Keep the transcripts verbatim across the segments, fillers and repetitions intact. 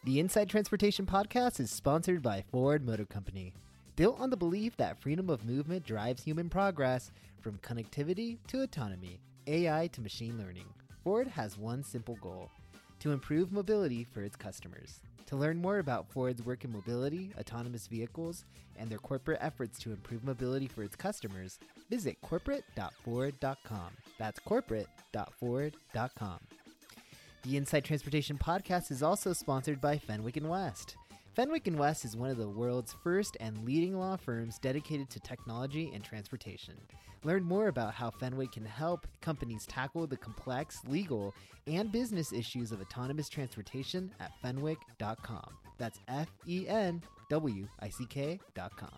The Inside Transportation Podcast is sponsored by Ford Motor Company. Built on the belief that freedom of movement drives human progress, from connectivity to autonomy, A I to machine learning, Ford has one simple goal: to improve mobility for its customers. To learn more about Ford's work in mobility, autonomous vehicles, and their corporate efforts to improve mobility for its customers, visit corporate dot ford dot com. That's corporate dot ford dot com. The Inside Transportation Podcast is also sponsored by Fenwick and West. Fenwick and West is one of the world's first and leading law firms dedicated to technology and transportation. Learn more about how Fenwick can help companies tackle the complex legal and business issues of autonomous transportation at fenwick dot com. That's F E N W I C K dot com.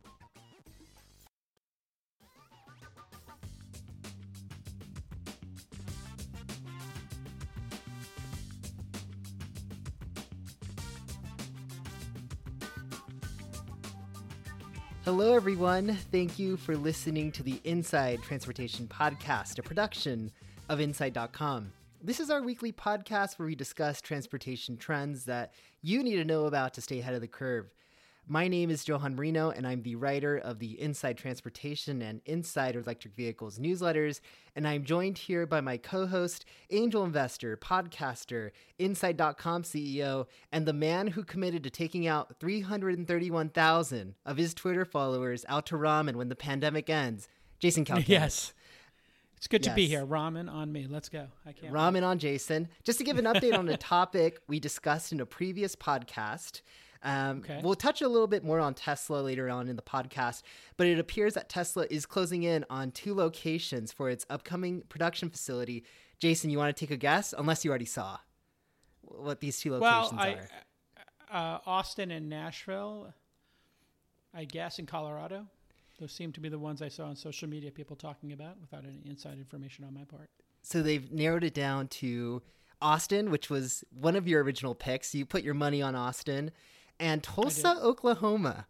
Hello, everyone. Thank you for listening to the Inside Transportation Podcast, a production of inside dot com. This is our weekly podcast where we discuss transportation trends that you need to know about to stay ahead of the curve. My name is Johan Marino, and I'm the writer of the Inside Transportation and Inside Electric Vehicles newsletters, and I'm joined here by my co-host, angel investor, podcaster, inside dot com C E O, and the man who committed to taking out three hundred thirty-one thousand of his Twitter followers out to ramen when the pandemic ends, Jason Calcanis. Yes. It's good to Yes. be here. Ramen on me. Let's go. I can't Ramen wait. on Jason. Just to give an update on a topic we discussed in a previous podcast. Um, Okay. We'll touch a little bit more on Tesla later on in the podcast, but it appears that Tesla is closing in on two locations for its upcoming production facility. Jason, you want to take a guess? Unless you already saw what these two locations Well, I, are. uh, Austin and Nashville, I guess, in Colorado. Those seem to be the ones I saw on social media people talking about without any inside information on my part. So they've narrowed it down to Austin, which was one of your original picks. You put your money on Austin. And Tulsa, Oklahoma.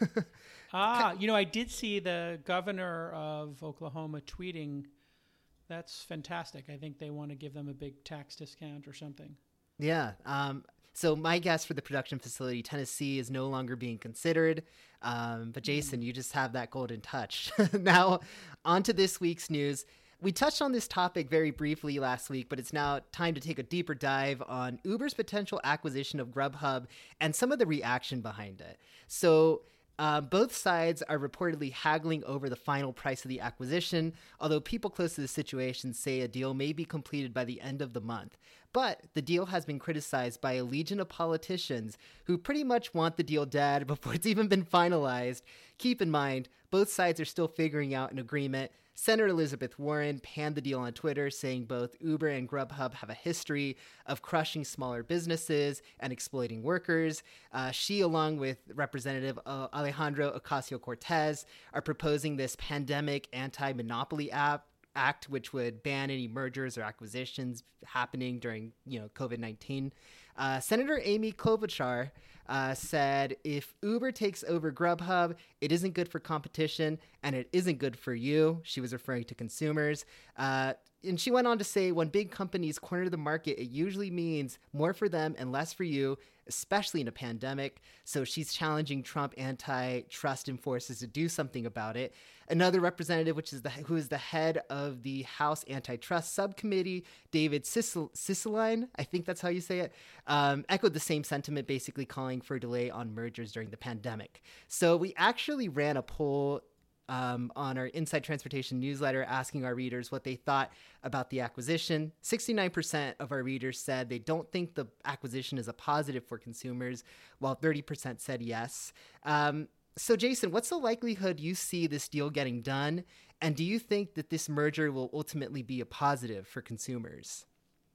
Ah, you know, I did see the governor of Oklahoma tweeting, that's fantastic. I think they want to give them a big tax discount or something. Yeah. Um, so my guess for the production facility, Tennessee, is no longer being considered. Um, but Jason, you just have that golden touch. Now, on to this week's news. We touched on this topic very briefly last week, but it's now time to take a deeper dive on Uber's potential acquisition of Grubhub and some of the reaction behind it. So uh, both sides are reportedly haggling over the final price of the acquisition, although people close to the situation say a deal may be completed by the end of the month. But the deal has been criticized by a legion of politicians who pretty much want the deal dead before it's even been finalized. Keep in mind, both sides are still figuring out an agreement. Senator Elizabeth Warren panned the deal on Twitter, saying both Uber and Grubhub have a history of crushing smaller businesses and exploiting workers. Uh, she, along with Representative uh, Alejandro Ocasio-Cortez, are proposing this pandemic anti-monopoly app. Act, which would ban any mergers or acquisitions happening during, you know, COVID nineteen. Uh, Senator Amy Klobuchar uh, said, if Uber takes over Grubhub, it isn't good for competition and it isn't good for you. She was referring to consumers. Uh, and she went on to say, when big companies corner the market, it usually means more for them and less for you, especially in a pandemic. So she's challenging Trump antitrust enforcers to do something about it. Another representative, which is the who is the head of the House Antitrust Subcommittee, David Cicilline, I think that's how you say it, um, echoed the same sentiment, basically calling for a delay on mergers during the pandemic. So we actually ran a poll Um, on our Inside Transportation newsletter, asking our readers what they thought about the acquisition. sixty-nine percent of our readers said they don't think the acquisition is a positive for consumers, while thirty percent said yes. Um, so Jason, what's the likelihood you see this deal getting done? And do you think that this merger will ultimately be a positive for consumers?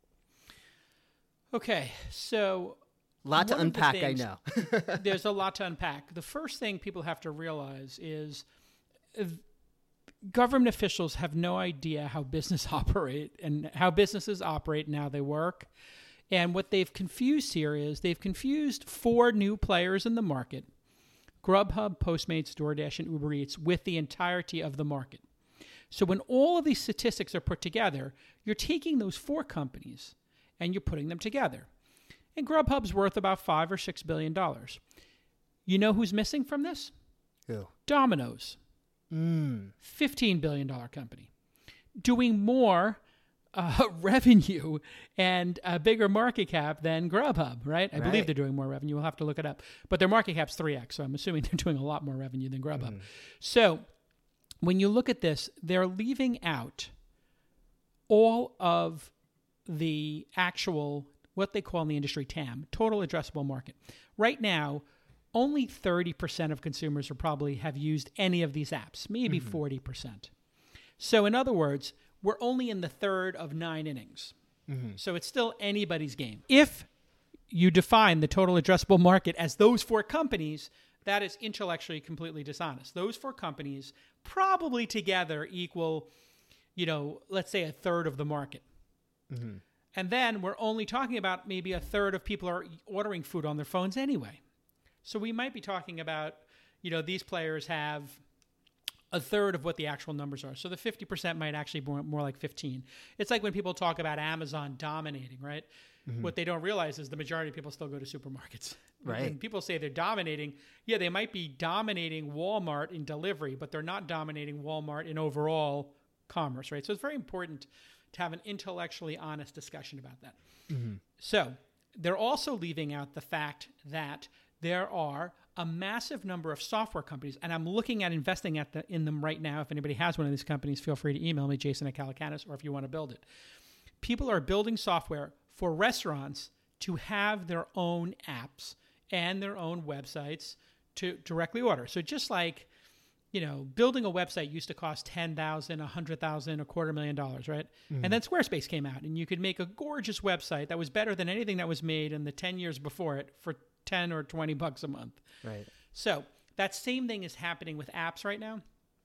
Okay, so A lot to one of the unpack, I things- know. there's a lot to unpack. The first thing people have to realize is uh, government officials have no idea how business operate and how businesses operate and how they work. And what they've confused here is they've confused four new players in the market, Grubhub, Postmates, DoorDash, and Uber Eats, with the entirety of the market. So when all of these statistics are put together, you're taking those four companies and you're putting them together. and Grubhub's worth about five or six billion dollars. You know who's missing from this? Who? Domino's, Mm. fifteen billion dollars company, doing more uh, revenue and a bigger market cap than Grubhub, right? I Right. believe they're doing more revenue. We'll have to look it up. But their market cap's three x, so I'm assuming they're doing a lot more revenue than Grubhub. Mm. So when you look at this, they're leaving out all of the actual, what they call in the industry T A M, total addressable market. Right now, only thirty percent of consumers will probably have used any of these apps, maybe Mm-hmm. forty percent. So in other words, we're only in the third of nine innings. Mm-hmm. So it's still anybody's game. If you define the total addressable market as those four companies, that is intellectually completely dishonest. Those four companies probably together equal, you know, let's say a third of the market. Mm-hmm. And then we're only talking about maybe a third of people are ordering food on their phones anyway. So we might be talking about, you know, these players have a third of what the actual numbers are. So the fifty percent might actually be more, more like fifteen. It's like when people talk about Amazon dominating, right? Mm-hmm. What they don't realize is the majority of people still go to supermarkets. Right. When people say they're dominating, yeah, they might be dominating Walmart in delivery, but they're not dominating Walmart in overall commerce, right? So it's very important to have an intellectually honest discussion about that. Mm-hmm. So they're also leaving out the fact that there are a massive number of software companies, and I'm looking at investing at the, in them right now. If anybody has one of these companies, feel free to email me, Jason at Calacanis, or if you want to build it. People are building software for restaurants to have their own apps and their own websites to directly order. So just like, you know, building a website used to cost ten thousand dollars, one hundred thousand dollars, a quarter million dollars, right? Mm-hmm. And then Squarespace came out, and you could make a gorgeous website that was better than anything that was made in the ten years before it for ten or twenty bucks a month. Right. So that same thing is happening with apps right now.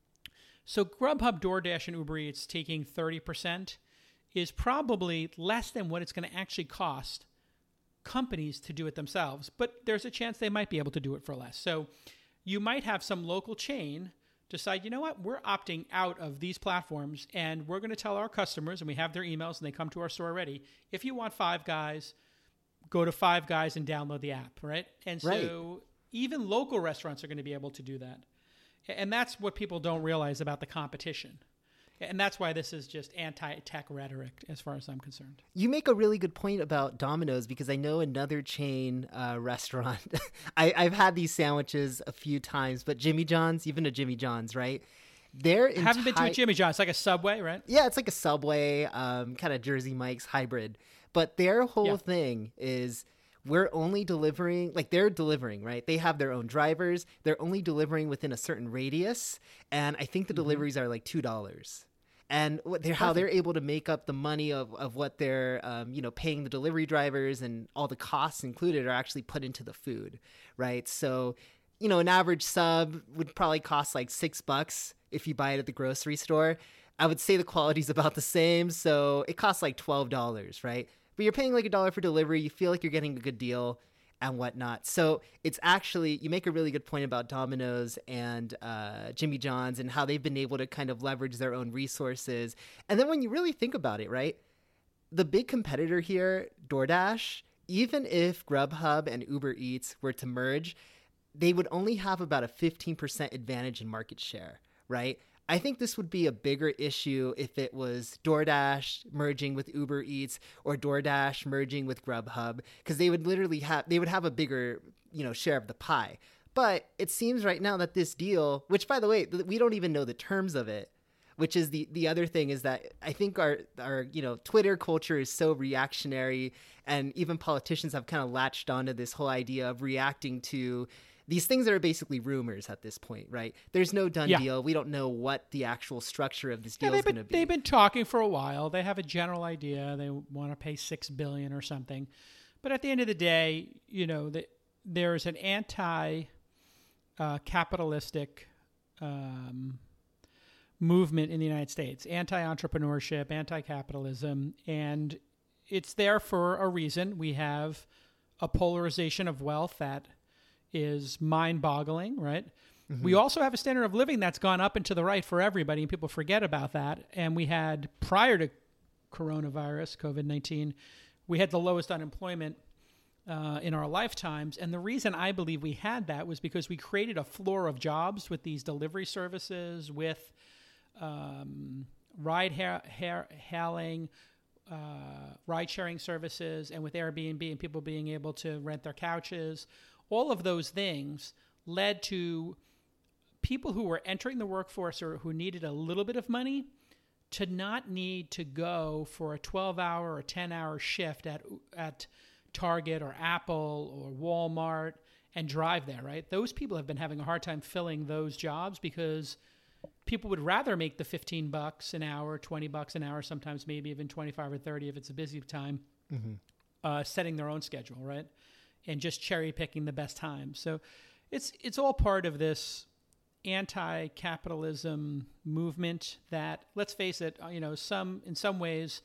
So Grubhub, DoorDash, and Uber Eats taking thirty percent is probably less than what it's going to actually cost companies to do it themselves. But there's a chance they might be able to do it for less. So you might have some local chain decide, you know what, we're opting out of these platforms, and we're going to tell our customers, and we have their emails, and they come to our store already, if you want Five Guys, go to Five Guys and download the app, right? And so Right. even local restaurants are going to be able to do that. And that's what people don't realize about the competition. And that's why this is just anti-tech rhetoric as far as I'm concerned. You make a really good point about Domino's, because I know another chain uh, restaurant. I, I've had these sandwiches a few times, but Jimmy John's, even a Jimmy John's, right? They're I haven't been to a Jimmy John's. It's like a Subway, right? Yeah, it's like a Subway, um, kind of Jersey Mike's hybrid. But their whole Yeah. thing is we're only delivering, like they're delivering, right? They have their own drivers. They're only delivering within a certain radius. And I think the Mm-hmm. deliveries are like two dollars. And what they're, how they're able to make up the money of, of what they're, um, you know, paying the delivery drivers, and all the costs included are actually put into the food, right? So, you know, an average sub would probably cost like six bucks if you buy it at the grocery store. I would say the quality's about the same, so it costs like twelve dollars, right? But you're paying like a dollar for delivery. You feel like you're getting a good deal and whatnot. So it's actually, you make a really good point about Domino's and uh, Jimmy John's and how they've been able to kind of leverage their own resources. And then when you really think about it, right, the big competitor here, DoorDash, even if Grubhub and Uber Eats were to merge, they would only have about a fifteen percent advantage in market share, right? I think this would be a bigger issue if it was DoorDash merging with Uber Eats or DoorDash merging with Grubhub, because they would literally have, they would have a bigger, you know, share of the pie. But it seems right now that this deal, which by the way, we don't even know the terms of it, which is the, the other thing, is that I think our, our, you know, Twitter culture is so reactionary, and even politicians have kind of latched onto this whole idea of reacting to these things that are basically rumors at this point, right? There's no done Yeah. deal. We don't know what the actual structure of this deal Yeah, is they've going to been, be. they've been talking for a while. They have a general idea. They want to pay six billion dollars or something. But at the end of the day, you know, the, there's an anti-capitalistic uh, um, movement in the United States, anti-entrepreneurship, anti-capitalism, and it's there for a reason. We have a polarization of wealth that is mind-boggling, right? Mm-hmm. We also have a standard of living that's gone up and to the right for everybody, and people forget about that. And we had, prior to coronavirus, COVID nineteen, we had the lowest unemployment uh, in our lifetimes. And the reason I believe we had that was because we created a floor of jobs with these delivery services, with um, ride ha- ha- hailing, uh, ride sharing services, and with Airbnb and people being able to rent their couches. All of those things led to people who were entering the workforce or who needed a little bit of money to not need to go for a twelve hour or ten hour shift at at Target or Apple or Walmart and drive there, right? Those people have been having a hard time filling those jobs because people would rather make the fifteen bucks an hour, twenty bucks an hour, sometimes maybe even twenty-five or thirty if it's a busy time, mm-hmm. uh, setting their own schedule, right? And just cherry picking the best time. So it's it's all part of this anti-capitalism movement that, let's face it, you know, some in some ways,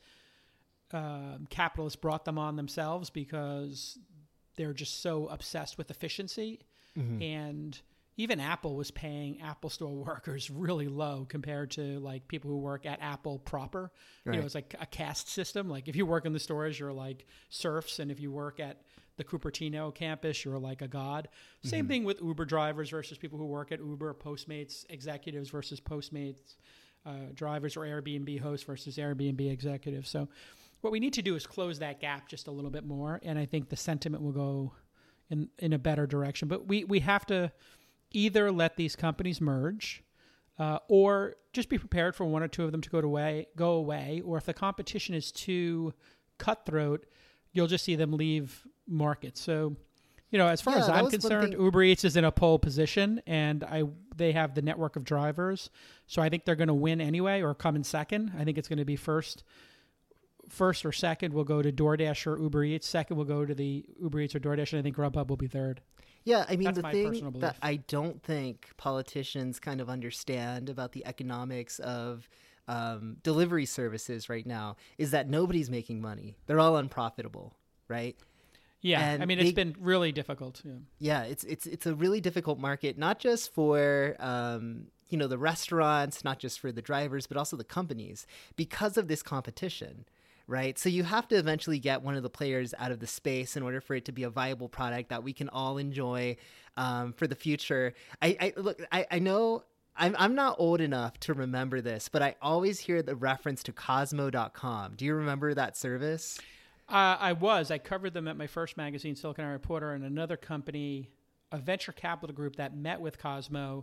uh, capitalists brought them on themselves because they're just so obsessed with efficiency. Mm-hmm. And even Apple was paying Apple Store workers really low compared to like people who work at Apple proper. Right. You know, it's like a caste system. Like if you work in the stores, you're like serfs, and if you work at the Cupertino campus, you're like a god. Same mm-hmm. thing with Uber drivers versus people who work at Uber, Postmates executives versus Postmates uh, drivers, or Airbnb hosts versus Airbnb executives. So what we need to do is close that gap just a little bit more, and I think the sentiment will go in, in a better direction. But we, we have to either let these companies merge uh, or just be prepared for one or two of them to go, to away, go away, or if the competition is too cutthroat, you'll just see them leave markets. So, you know, as far yeah, as I'm concerned, Uber Eats is in a pole position, and I they have the network of drivers. So I think they're going to win anyway, or come in second. I think it's going to be first, first or second will go to DoorDash or Uber Eats. Second will go to the Uber Eats or DoorDash, and I think Grubhub will be third. Yeah, I mean, That's the thing that I don't think politicians kind of understand about the economics of um, delivery services right now is that nobody's making money. They're all unprofitable, right? Yeah, and I mean, it's they, been really difficult. Yeah. yeah, it's it's it's a really difficult market, not just for um, you know the restaurants, not just for the drivers, but also the companies, because of this competition, right? So you have to eventually get one of the players out of the space in order for it to be a viable product that we can all enjoy um, for the future. I, I look, I, I know I'm I'm not old enough to remember this, but I always hear the reference to Cosmo dot com. Do you remember that service? Uh, I was. I covered them at my first magazine, Silicon Alley Reporter, and another company, a venture capital group that met with Cosmo,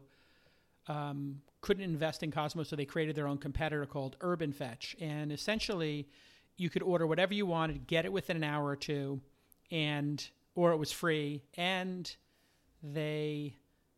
um, couldn't invest in Cosmo, so they created their own competitor called Urban Fetch. And essentially, you could order whatever you wanted, get it within an hour or two, and or it was free. And they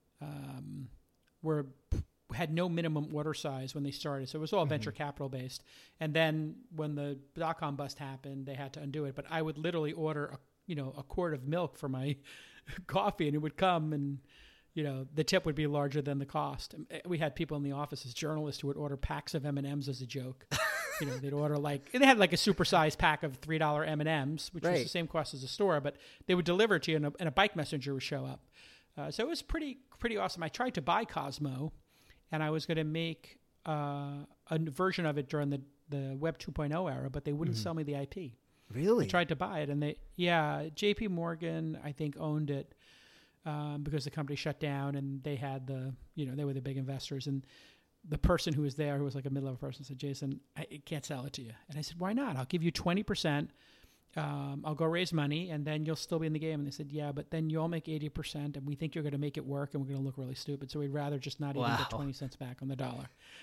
um, were had no minimum order size when they started. So it was all mm-hmm. venture capital based. And then when the dot-com bust happened, they had to undo it. But I would literally order a, you know, a quart of milk for my coffee, and it would come, and, you know, the tip would be larger than the cost. We had people in the office as journalists who would order packs of M and M's as a joke. You know, they'd order like, they had like a supersized pack of three dollar M and M's, which right. was the same cost as a store, but they would deliver it to you, and a, and a bike messenger would show up. Uh, so it was pretty, pretty awesome. I tried to buy Cosmo, and I was going to make uh, a version of it during the, the Web two point oh era, but they wouldn't mm-hmm. sell me the I P. Really? I tried to buy it, and they, yeah, J P Morgan, I think, owned it um, because the company shut down, and they had the, you know, they were the big investors. And the person who was there, who was like a mid-level person, said, Jason, I can't sell it to you. And I said, why not? I'll give you twenty percent. Um, I'll go raise money, and then you'll still be in the game. And they said, yeah, but then you all make eighty percent, and we think you're going to make it work, and we're going to look really stupid. So we'd rather just not wow. even get twenty cents back on the dollar.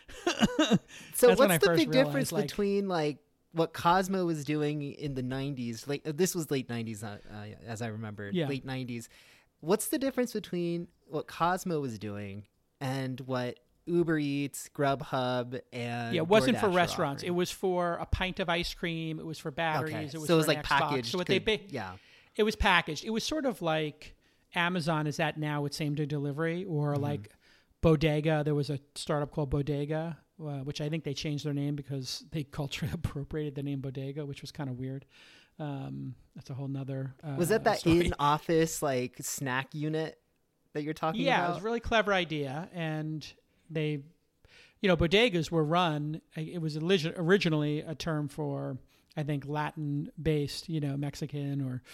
So what's the big difference like, between like what Cosmo was doing in the nineties? Like this was late nineties, uh, uh, as I remember, yeah. late nineties. What's the difference between what Cosmo was doing and what Uber Eats, Grubhub, and yeah, it wasn't DoorDash for restaurants. It was for a pint of ice cream. It was for batteries. Okay. It was so it was for like Xbox. packaged. So what to, they ba- yeah, it was packaged. It was sort of like Amazon is at now with same day delivery, or mm-hmm. like Bodega. There was a startup called Bodega, uh, which I think they changed their name because they culturally appropriated the name Bodega, which was kind of weird. Um, that's a whole nother. Uh, was that that story. in-office like snack unit that you're talking yeah, about? Yeah, it was a really clever idea, and they. You know, bodegas were run, it was originally a term for, I think, Latin-based, you know, Mexican or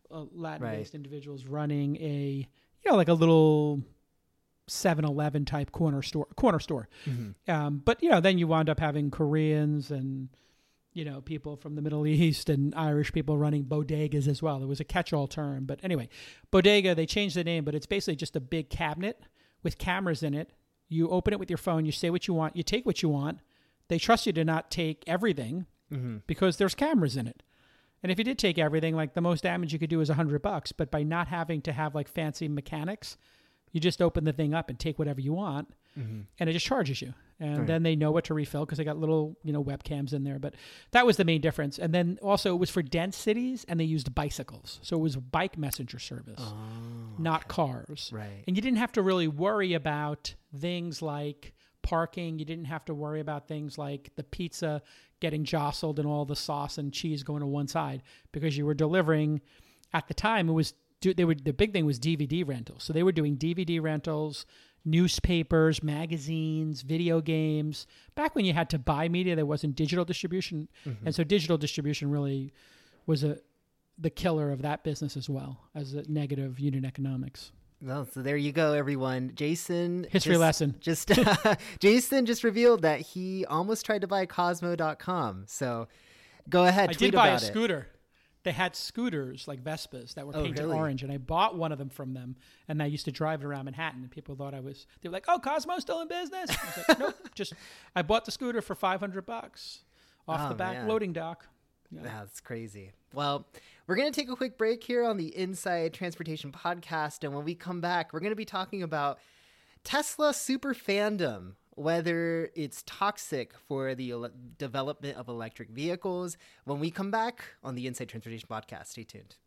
uh, Latin-based right. individuals running a, you know, like a little seven eleven type corner store, corner store. Mm-hmm. Um, but, you know, then you wound up having Koreans and, you know, people from the Middle East and Irish people running bodegas as well. It was a catch-all term. But anyway, bodega, they changed the name, but it's basically just a big cabinet with cameras in it. You open it with your phone, you say what you want, you take what you want. They trust you to not take everything mm-hmm. because there's cameras in it. And if you did take everything, like the most damage you could do is a hundred bucks. But by not having to have like fancy mechanics, you just open the thing up and take whatever you want, mm-hmm. and it just charges you. And right. then they know what to refill because they got little, you know, webcams in there. But that was the main difference. And then also it was for dense cities, and they used bicycles. So it was a bike messenger service, oh, not okay. cars. Right. And you didn't have to really worry about things like parking. You didn't have to worry about things like the pizza getting jostled and all the sauce and cheese going to one side, because you were delivering. At the time, it was they were the big thing was D V D rentals. So they were doing D V D rentals, newspapers, magazines, video games. Back when you had to buy media, there wasn't digital distribution, mm-hmm. and so digital distribution really was a the killer of that business as well as a negative unit economics. Well, so there you go, everyone. Jason history just, lesson. Just uh, Jason just revealed that he almost tried to buy Cosmo dot com. So go ahead. I tweet did buy about a it. scooter. They had scooters like Vespas that were oh, painted really? orange, and I bought one of them from them. And I used to drive it around Manhattan, and people thought I was. They were like, "Oh, Cosmo's still in business." I was like, "Nope, just I bought the scooter for five hundred bucks off oh, the back man. loading dock." Yeah. That's crazy. Well, we're going to take a quick break here on the Inside Transportation Podcast. And when we come back, we're going to be talking about Tesla super fandom, whether it's toxic for the ele- development of electric vehicles. When we come back on the Inside Transportation Podcast, stay tuned.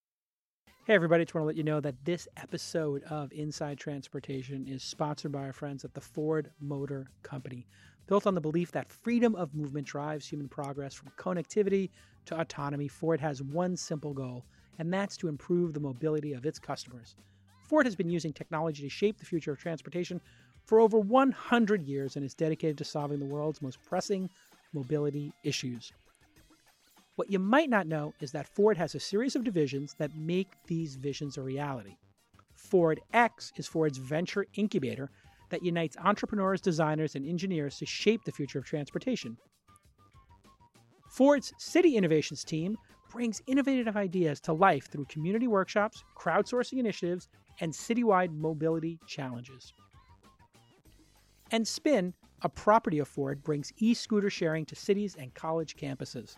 Hey, everybody. Just want to let you know that this episode of Inside Transportation is sponsored by our friends at the Ford Motor Company. Built on the belief that freedom of movement drives human progress from connectivity to autonomy, Ford has one simple goal, and that's to improve the mobility of its customers. Ford has been using technology to shape the future of transportation for over one hundred years and is dedicated to solving the world's most pressing mobility issues. What you might not know is that Ford has a series of divisions that make these visions a reality. Ford X is Ford's venture incubator that unites entrepreneurs, designers, and engineers to shape the future of transportation. Ford's City Innovations team brings innovative ideas to life through community workshops, crowdsourcing initiatives, and citywide mobility challenges. And Spin, a property of Ford, brings e-scooter sharing to cities and college campuses.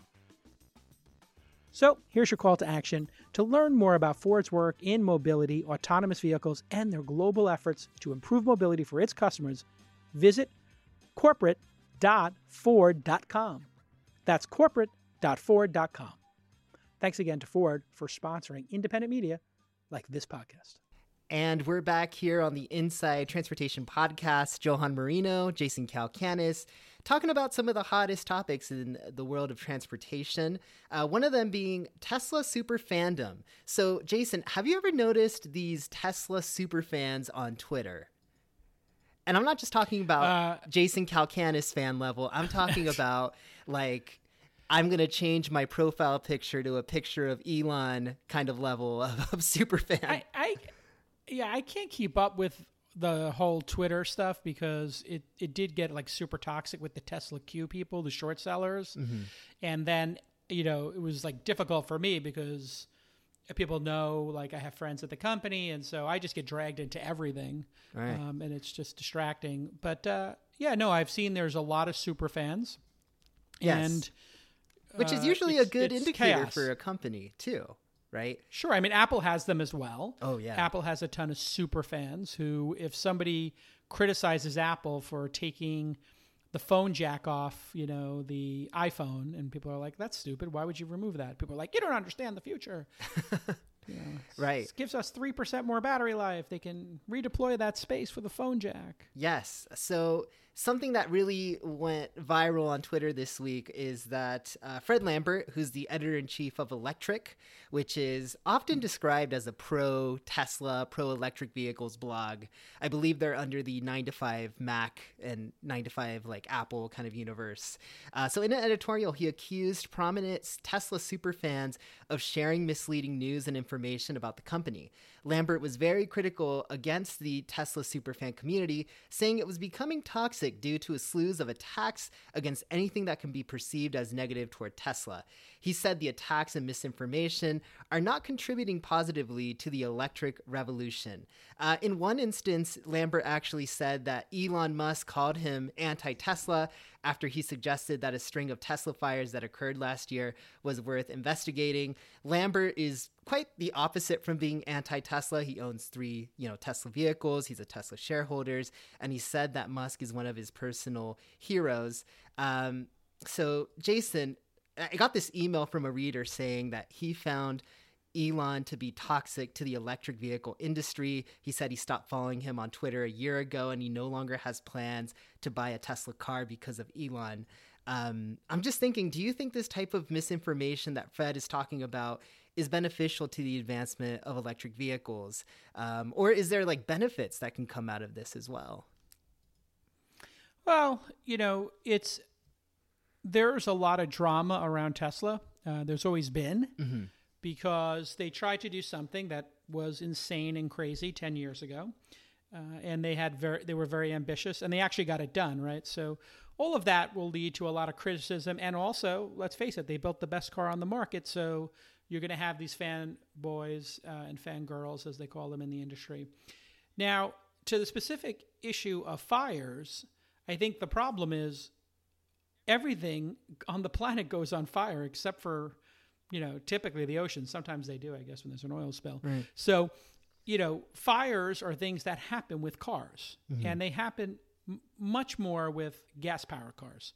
So here's your call to action. To learn more about Ford's work in mobility, autonomous vehicles, and their global efforts to improve mobility for its customers, visit corporate dot ford dot com. That's corporate dot ford dot com. Thanks again to Ford for sponsoring independent media like this podcast. And we're back here on the Inside Transportation Podcast. Johan Marino, Jason Calacanis, talking about some of the hottest topics in the world of transportation. Uh, one of them being Tesla super fandom. So, Jason, have you ever noticed these Tesla super fans on Twitter? And I'm not just talking about uh, Jason Calacanis fan level. I'm talking about like, I'm going to change my profile picture to a picture of Elon kind of level of, of super fan. I, I Yeah, I can't keep up with the whole Twitter stuff because it, it did get like super toxic with the Tesla Q people, the short sellers. Mm-hmm. And then, you know, it was like difficult for me because people know like I have friends at the company. And so I just get dragged into everything. Right. Um, and it's just distracting. But uh, yeah, no, I've seen there's a lot of super fans. Yes. And, Which is usually uh, a good indicator chaos. for a company too. Right? Sure. I mean, Apple has them as well. Oh, yeah. Apple has a ton of super fans who, if somebody criticizes Apple for taking the phone jack off, you know, the iPhone, and people are like, that's stupid. Why would you remove that? People are like, you don't understand the future. you know, right. It gives us three percent more battery life. They can redeploy that space for the phone jack. Yes. So something that really went viral on Twitter this week is that uh, Fred Lambert, who's the editor-in-chief of Electric, which is often described as a pro-Tesla, pro-electric vehicles blog. I believe they're under the nine to five Mac and nine to five like Apple kind of universe. Uh, so in an editorial, he accused prominent Tesla superfans of sharing misleading news and information about the company. Lambert was very critical against the Tesla superfan community, saying it was becoming toxic due to a slew of attacks against anything that can be perceived as negative toward Tesla. He said the attacks and misinformation are not contributing positively to the electric revolution. Uh, in one instance, Lambert actually said that Elon Musk called him anti-Tesla after he suggested that a string of Tesla fires that occurred last year was worth investigating. Lambert is quite the opposite from being anti-Tesla. He owns three, you know, Tesla vehicles. He's a Tesla shareholder, and he said that Musk is one of his personal heroes. Um, so, Jason, I got this email from a reader saying that he found Elon to be toxic to the electric vehicle industry. He said he stopped following him on Twitter a year ago, and he no longer has plans to buy a Tesla car because of Elon. Um, I'm just thinking, do you think this type of misinformation that Fred is talking about is beneficial to the advancement of electric vehicles? Um, or is there like benefits that can come out of this as well? Well, you know, it's there's a lot of drama around Tesla. Uh, there's always been. Mm-hmm. Because they tried to do something that was insane and crazy ten years ago, uh, and they had very they were very ambitious, and they actually got it done, right? So all of that will lead to a lot of criticism, and also, let's face it, they built the best car on the market, so you're going to have these fanboys uh, and fangirls, as they call them in the industry. Now, to the specific issue of fires, I think the problem is everything on the planet goes on fire except for, you know, typically the ocean. Sometimes they do, I guess, when there's an oil spill. Right. So, you know, fires are things that happen with cars, mm-hmm. and they happen m- much more with gas-powered cars.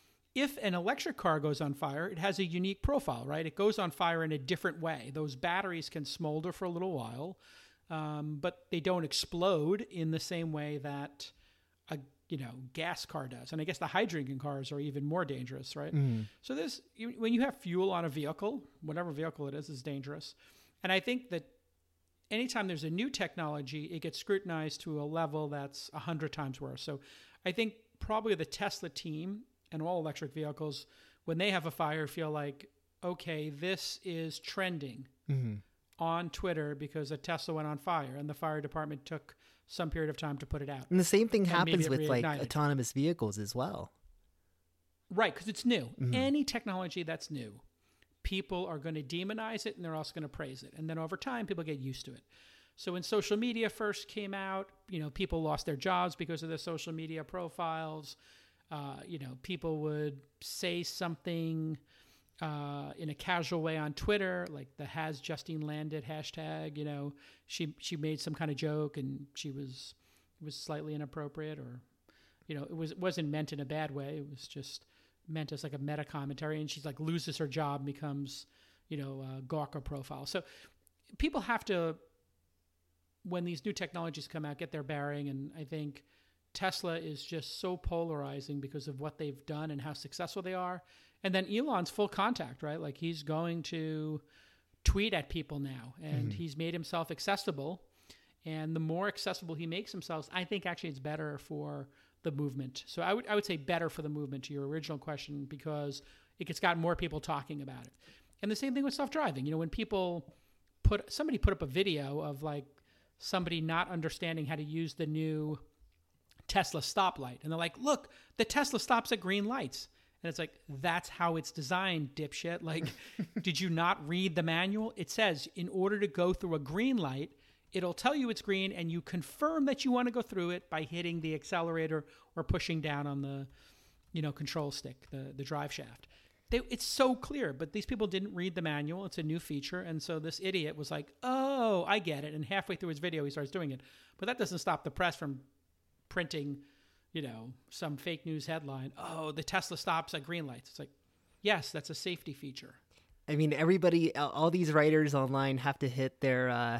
If an electric car goes on fire, it has a unique profile, right? It goes on fire in a different way. Those batteries can smolder for a little while, um, but they don't explode in the same way that a you know, gas car does. And I guess the hydrogen cars are even more dangerous, right? Mm. So this, you, when you have fuel on a vehicle, whatever vehicle it is, is dangerous. And I think that anytime there's a new technology, it gets scrutinized to a level that's a hundred times worse. So I think probably the Tesla team and all electric vehicles, when they have a fire, feel like, okay, this is trending mm-hmm. on Twitter because a Tesla went on fire and the fire department took some period of time to put it out. And the same thing and happens with like autonomous vehicles as well. Right, because it's new. Mm-hmm. Any technology that's new, people are going to demonize it and they're also going to praise it. And then over time, people get used to it. So when social media first came out, you know, people lost their jobs because of their social media profiles. Uh, you know, people would say something Uh, in a casual way on Twitter, like the "has Justine landed" hashtag. You know, she she made some kind of joke and she was it was slightly inappropriate, or you know, it was it wasn't meant in a bad way. It was just meant as like a meta commentary. And she's like loses her job, becomes you know a Gawker profile. So people have to, when these new technologies come out, get their bearing. And I think Tesla is just so polarizing because of what they've done and how successful they are. And then Elon's full contact, right? Like he's going to tweet at people now, and mm-hmm. he's made himself accessible. And the more accessible he makes himself, I think actually it's better for the movement. So I would I would say better for the movement, to your original question, because it gets got more people talking about it. And the same thing with self-driving. You know, when people put somebody put up a video of like somebody not understanding how to use the new Tesla stoplight, and they're like, "Look, the Tesla stops at green lights." And it's like, that's how it's designed, dipshit. Like, did you not read the manual? It says, in order to go through a green light, it'll tell you it's green, and you confirm that you want to go through it by hitting the accelerator or pushing down on the, you know, control stick, the, the drive shaft. They, it's so clear, but these people didn't read the manual. It's a new feature. And so this idiot was like, oh, I get it. And halfway through his video, he starts doing it. But that doesn't stop the press from printing, you know, some fake news headline, oh, the Tesla stops at green lights. It's like, yes, that's a safety feature. I mean, everybody, all these writers online have to hit their uh,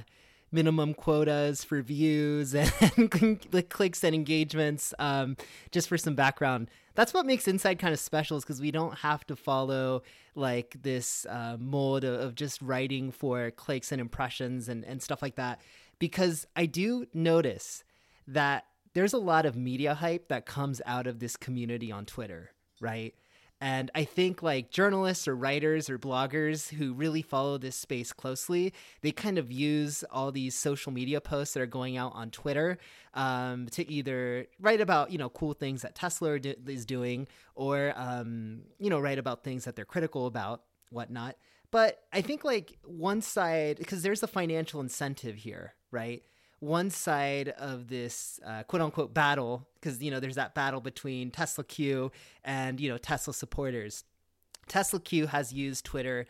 minimum quotas for views and the clicks and engagements. Um, just for some background, that's what makes Inside kind of special, is because we don't have to follow like this uh, mold of, of just writing for clicks and impressions and, and stuff like that. Because I do notice that there's a lot of media hype that comes out of this community on Twitter, right? And I think like journalists or writers or bloggers who really follow this space closely, they kind of use all these social media posts that are going out on Twitter um, to either write about, you know, cool things that Tesla do- is doing, or, um, you know, write about things that they're critical about, whatnot. But I think like one side, because there's a financial incentive here, right? One side of this uh, quote unquote battle, because, you know, there's that battle between Tesla Q and, you know, Tesla supporters. Tesla Q has used Twitter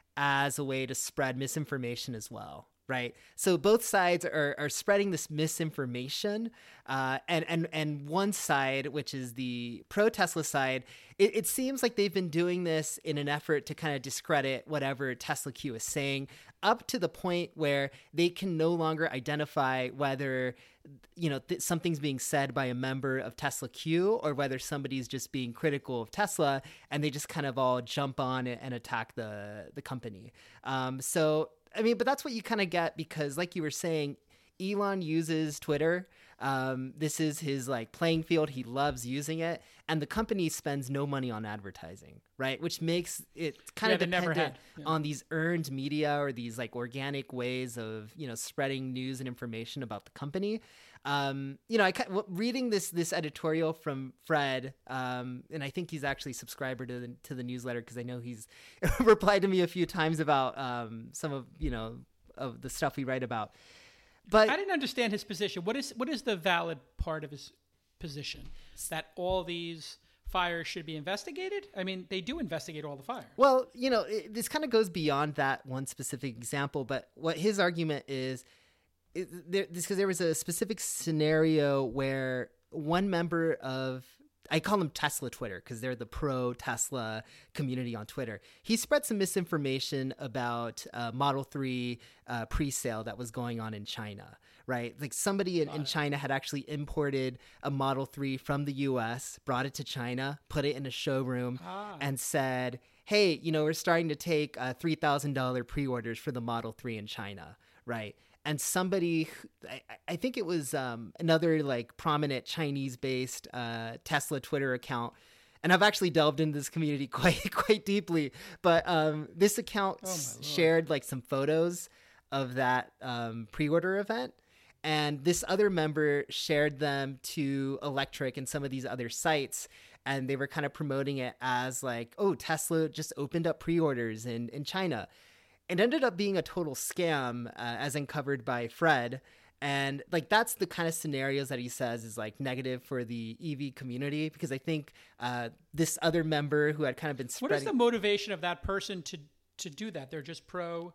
as a way to spread misinformation as well, right? So both sides are, are spreading this misinformation, uh, and, and, and one side, which is the pro-Tesla side, it, it seems like they've been doing this in an effort to kind of discredit whatever Tesla Q is saying, up to the point where they can no longer identify whether, you know, th- something's being said by a member of Tesla Q or whether somebody's just being critical of Tesla, and they just kind of all jump on it and attack the, the company. Um, so, I mean, but that's what you kind of get because, like you were saying, Elon uses Twitter. Um, this is his like playing field. He loves using it, and the company spends no money on advertising, right? Which makes it kind yeah, of dependent had, yeah. on these earned media or these like organic ways of, you know, spreading news and information about the company. Um, you know, I reading this this editorial from Fred, um, and I think he's actually a subscriber to the to the newsletter because I know he's replied to me a few times about um, some of, you know, of the stuff we write about. But I didn't understand his position. What is what is the valid part of his position? That all these fires should be investigated? I mean, they do investigate all the fires. Well, you know, it, this kind of goes beyond that one specific example. But what his argument is, is there, because there was a specific scenario where one member of, I call them Tesla Twitter because they're the pro-Tesla community on Twitter. He spread some misinformation about uh, Model three uh, pre-sale that was going on in China, right? Like somebody in, in China had actually imported a Model three from the U S, brought it to China, put it in a showroom, ah. and said, hey, you know, we're starting to take uh, three thousand dollars pre-orders for the Model three in China, right? And somebody, I, I think it was um, another like prominent Chinese-based uh, Tesla Twitter account, and I've actually delved into this community quite quite deeply. But um, this account oh shared like some photos of that um, pre-order event, and this other member shared them to Electric and some of these other sites, and they were kind of promoting it as like, oh, Tesla just opened up pre-orders in in China. It ended up being a total scam, uh, as uncovered by Fred. And like, that's the kind of scenarios that he says is like negative for the E V community, because I think uh, this other member who had kind of been spreading. What is the motivation of that person to, to do that? They're just pro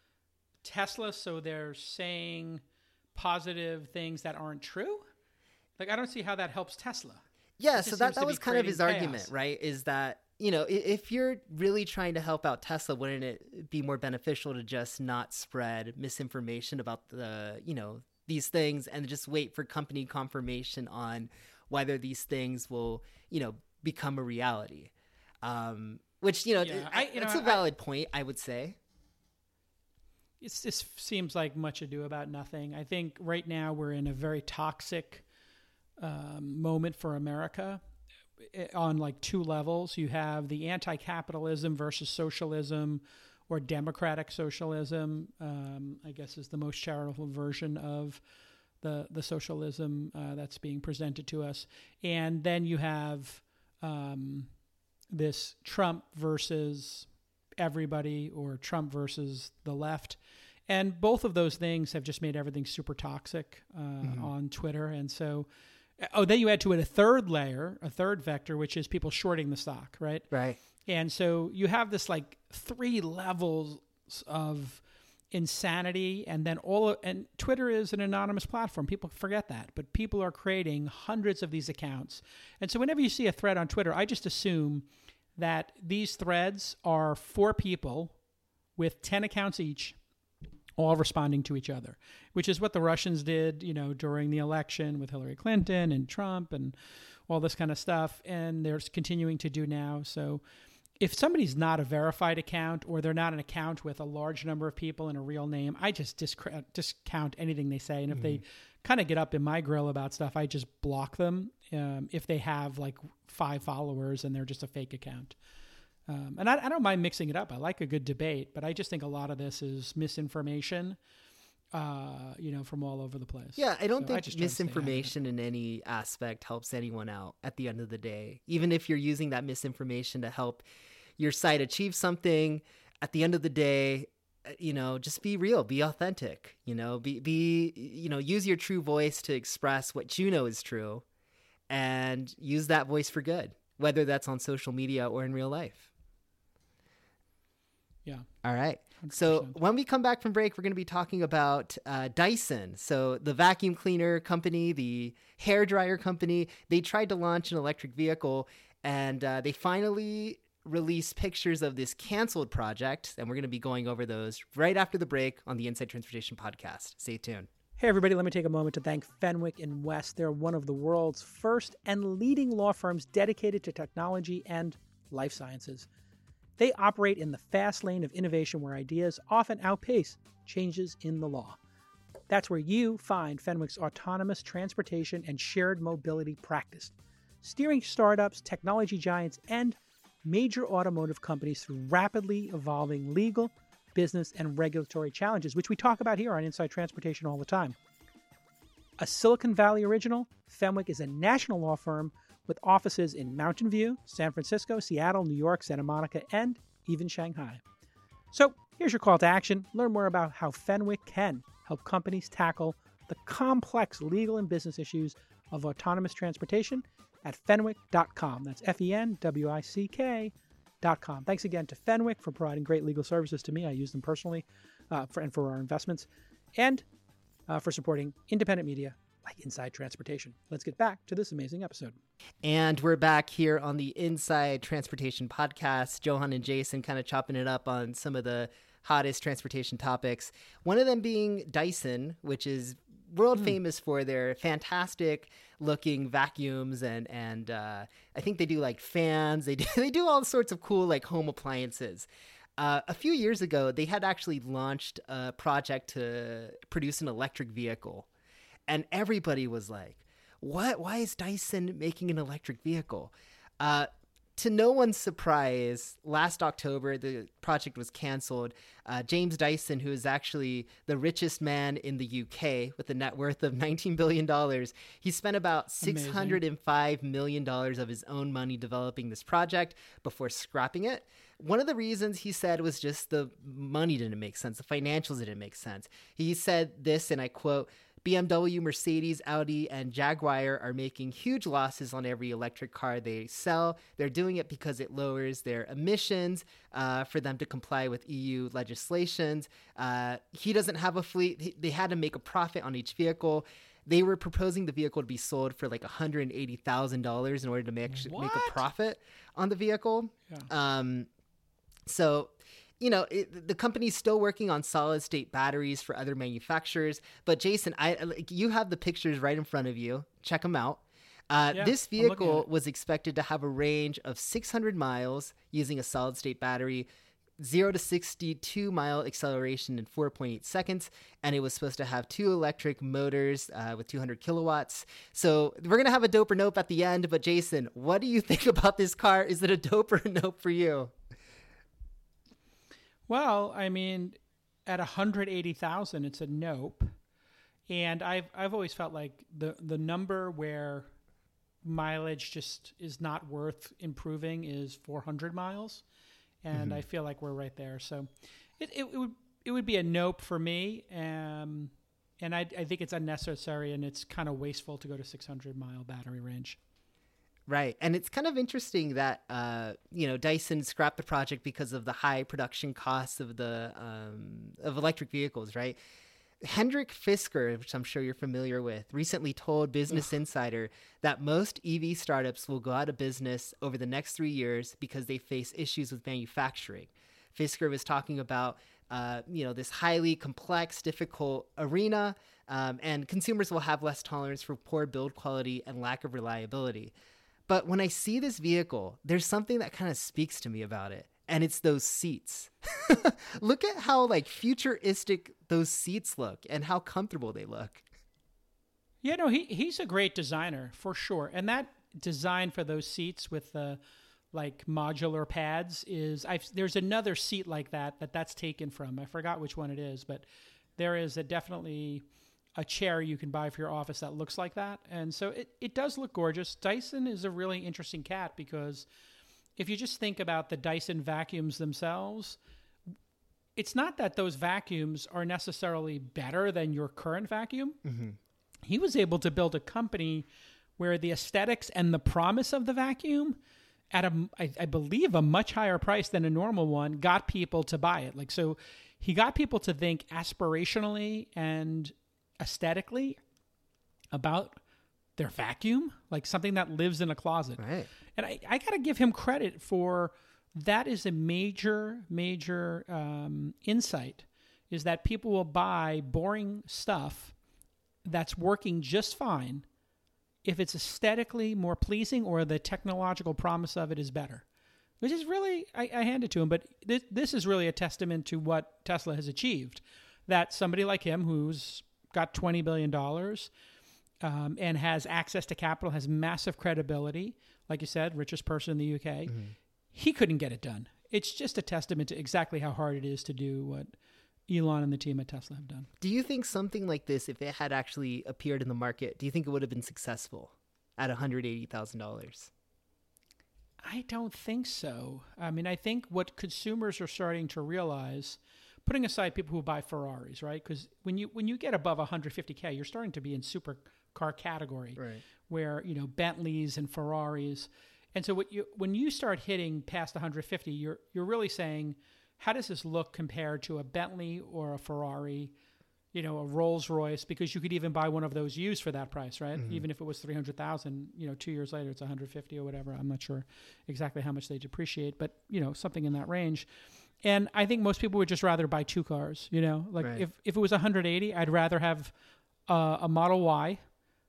Tesla. So they're saying positive things that aren't true. Like, I don't see how that helps Tesla. Yeah. So that, that was kind of his chaos. argument, right? Is that, you know, if you're really trying to help out Tesla, wouldn't it be more beneficial to just not spread misinformation about the, you know, these things and just wait for company confirmation on whether these things will, you know, become a reality? Um, which, you know, yeah, I, you it's know, a valid I, point, I would say. It's, this seems like much ado about nothing. I think right now we're in a very toxic um, moment for America. On like two levels. You have the anti-capitalism versus socialism, or democratic socialism, um, I guess is the most charitable version of the the socialism uh, that's being presented to us. And then you have um, this Trump versus everybody, or Trump versus the left. And both of those things have just made everything super toxic uh, mm-hmm. on Twitter. And so Oh, then you add to it a third layer, a third vector, which is people shorting the stock, right? Right. And so you have this like three levels of insanity, and then all. And Twitter is an anonymous platform. People forget that, but people are creating hundreds of these accounts. And so whenever you see a thread on Twitter, I just assume that these threads are four people with ten accounts each, all responding to each other, which is what the Russians did, you know, during the election with Hillary Clinton and Trump and all this kind of stuff. And they're continuing to do now. So if somebody's not a verified account or they're not an account with a large number of people and a real name, I just discre- discount anything they say. And if mm-hmm. they kind of get up in my grill about stuff, I just block them um, if they have like five followers and they're just a fake account. Um, and I, I don't mind mixing it up. I like a good debate, but I just think a lot of this is misinformation, uh, you know, from all over the place. Yeah, I don't so think I misinformation in any aspect helps anyone out at the end of the day. Even if you're using that misinformation to help your site achieve something, at the end of the day, you know, just be real, be authentic, you know, be, be, you know, use your true voice to express what you know is true and use that voice for good, whether that's on social media or in real life. Yeah. All right. one hundred percent. So when we come back from break, we're going to be talking about uh, Dyson. So the vacuum cleaner company, the hair dryer company, they tried to launch an electric vehicle and uh, they finally released pictures of this canceled project. And we're going to be going over those right after the break on the Inside Transportation podcast. Stay tuned. Hey, everybody, let me take a moment to thank Fenwick and West. They're one of the world's first and leading law firms dedicated to technology and life sciences. They operate in the fast lane of innovation where ideas often outpace changes in the law. That's where you find Fenwick's autonomous transportation and shared mobility practice, steering startups, technology giants, and major automotive companies through rapidly evolving legal, business, and regulatory challenges, which we talk about here on Inside Transportation all the time. A Silicon Valley original, Fenwick is a national law firm with offices in Mountain View, San Francisco, Seattle, New York, Santa Monica, and even Shanghai. So here's your call to action. Learn more about how Fenwick can help companies tackle the complex legal and business issues of autonomous transportation at fenwick dot com. That's F E N W I C K dot com. Thanks again to Fenwick for providing great legal services to me. I use them personally uh, for, and for our investments, and uh, for supporting independent media like Inside Transportation. Let's get back to this amazing episode. And we're back here on the Inside Transportation podcast. Johan and Jason kind of chopping it up on some of the hottest transportation topics. One of them being Dyson, which is world mm. famous for their fantastic looking vacuums. And, and uh, I think they do like fans. They do, they do all sorts of cool like home appliances. Uh, a few years ago, they had actually launched a project to produce an electric vehicle. And everybody was like, what? Why is Dyson making an electric vehicle? Uh, to no one's surprise, last October, the project was canceled. Uh, James Dyson, who is actually the richest man in the U K with a net worth of nineteen billion dollars, he spent about six hundred five million dollars of his own money developing this project before scrapping it. One of the reasons he said was just the money didn't make sense. The financials didn't make sense. He said this, and I quote, B M W, Mercedes, Audi, and Jaguar are making huge losses on every electric car they sell. They're doing it because it lowers their emissions uh, for them to comply with E U legislations. Uh, he doesn't have a fleet. They had to make a profit on each vehicle. They were proposing the vehicle to be sold for like one hundred eighty thousand dollars in order to make, make a profit on the vehicle. Yeah. Um, so... You know, it, the company's still working on solid state batteries for other manufacturers. But Jason, I like, you have the pictures right in front of you. Check them out. Uh, yeah, this vehicle was expected to have a range of six hundred miles using a solid state battery, zero to sixty-two mile acceleration in four point eight seconds. And it was supposed to have two electric motors uh, with two hundred kilowatts. So we're going to have a dope or nope at the end. But Jason, what do you think about this car? Is it a dope or a nope for you? Well, I mean, at one hundred eighty thousand, it's a nope. And I've I've always felt like the, the number where mileage just is not worth improving is four hundred miles. And mm-hmm. I feel like we're right there. So it, it, it would it would be a nope for me. Um, and I, I think it's unnecessary and it's kind of wasteful to go to six hundred mile battery range. Right. And it's kind of interesting that, uh, you know, Dyson scrapped the project because of the high production costs of the um, of electric vehicles, right? Hendrik Fisker, which I'm sure you're familiar with, recently told Business Ugh. Insider that most E V startups will go out of business over the next three years because they face issues with manufacturing. Fisker was talking about uh, you know, this highly complex, difficult arena, um, and consumers will have less tolerance for poor build quality and lack of reliability. But when I see this vehicle, there's something that kind of speaks to me about it. And it's those seats. Look at how like futuristic those seats look and how comfortable they look. Yeah, no, he he's a great designer for sure. And that design for those seats with the like modular pads is I've there's another seat like that that that's taken from. I forgot which one it is, but there is a definitely a chair you can buy for your office that looks like that. And so it, it does look gorgeous. Dyson is a really interesting cat because if you just think about the Dyson vacuums themselves, it's not that those vacuums are necessarily better than your current vacuum. Mm-hmm. He was able to build a company where the aesthetics and the promise of the vacuum at a, I, I believe, a much higher price than a normal one got people to buy it. Like, so he got people to think aspirationally and aesthetically about their vacuum, like something that lives in a closet. Right. And I, I got to give him credit for that is a major, major um, insight, is that people will buy boring stuff that's working just fine if it's aesthetically more pleasing or the technological promise of it is better. Which is really, I, I hand it to him, but this, this is really a testament to what Tesla has achieved. That somebody like him who's got twenty billion dollars um, and has access to capital, has massive credibility, like you said, richest person in the U K, mm-hmm. he couldn't get it done. It's just a testament to exactly how hard it is to do what Elon and the team at Tesla have done. Do you think something like this, if it had actually appeared in the market, do you think it would have been successful at one hundred eighty thousand dollars? I don't think so. I mean, I think what consumers are starting to realize, putting aside people who buy Ferraris, right? Because when you when you get above one hundred fifty K, you're starting to be in supercar category, right? Where, you know, Bentleys and Ferraris. And so what you when you start hitting past one hundred fifty, you're you're really saying, how does this look compared to a Bentley or a Ferrari, you know, a Rolls Royce? Because you could even buy one of those used for that price, right? Mm-hmm. Even if it was three hundred thousand, you know, two years later it's one hundred fifty or whatever. I'm not sure exactly how much they depreciate, but you know, something in that range. And I think most people would just rather buy two cars, you know, like right. if, if it was one hundred eighty, I'd rather have uh, a Model Y,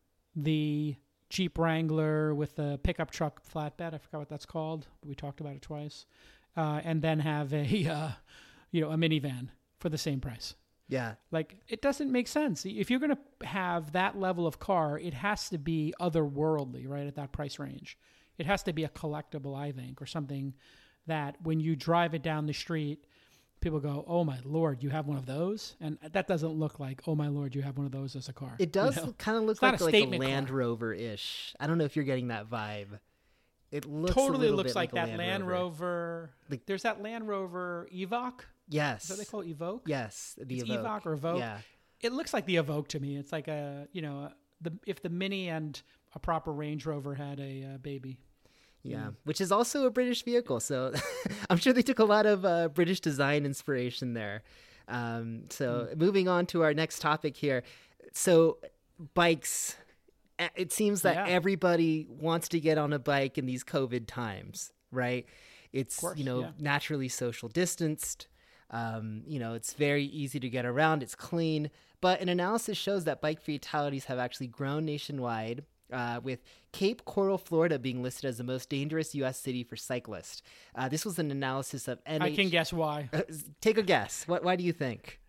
the Jeep Wrangler with the pickup truck flatbed. I forgot what that's called, but we talked about it twice. Uh, and then have a, uh, you know, a minivan for the same price. Yeah. Like, it doesn't make sense. If you're going to have that level of car, it has to be otherworldly, right, at that price range. It has to be a collectible, I think, or something that when you drive it down the street, people go, oh, my Lord, you have one of those? And that doesn't look like, oh, my Lord, you have one of those as a car. It does you know? kind of look it's like, a, like a Land Land Rover-ish. I don't know if you're getting that vibe. It looks totally a looks like, like, like that Land, Land Rover. Rover. Like, There's that Land Rover Evoque. Yes. Is that what they call it, Evoque? Yes, the it's Evoque. Evoque or Evoque. Yeah. It looks like the Evoque to me. It's like a, you know, the if the Mini and a proper Range Rover had a uh, baby. Yeah, Mm. which is also a British vehicle. So I'm sure they took a lot of uh, British design inspiration there. Um, so mm. moving on to our next topic here. So bikes. It seems that yeah. everybody wants to get on a bike in these COVID times, right? It's, course, you know, yeah. naturally social distanced. Um, you know, it's very easy to get around. It's clean. But an analysis shows that bike fatalities have actually grown nationwide, uh, with Cape Coral, Florida being listed as the most dangerous U S city for cyclists. Uh, this was an analysis of N H... I can guess why. Take a guess. What? Why do you think?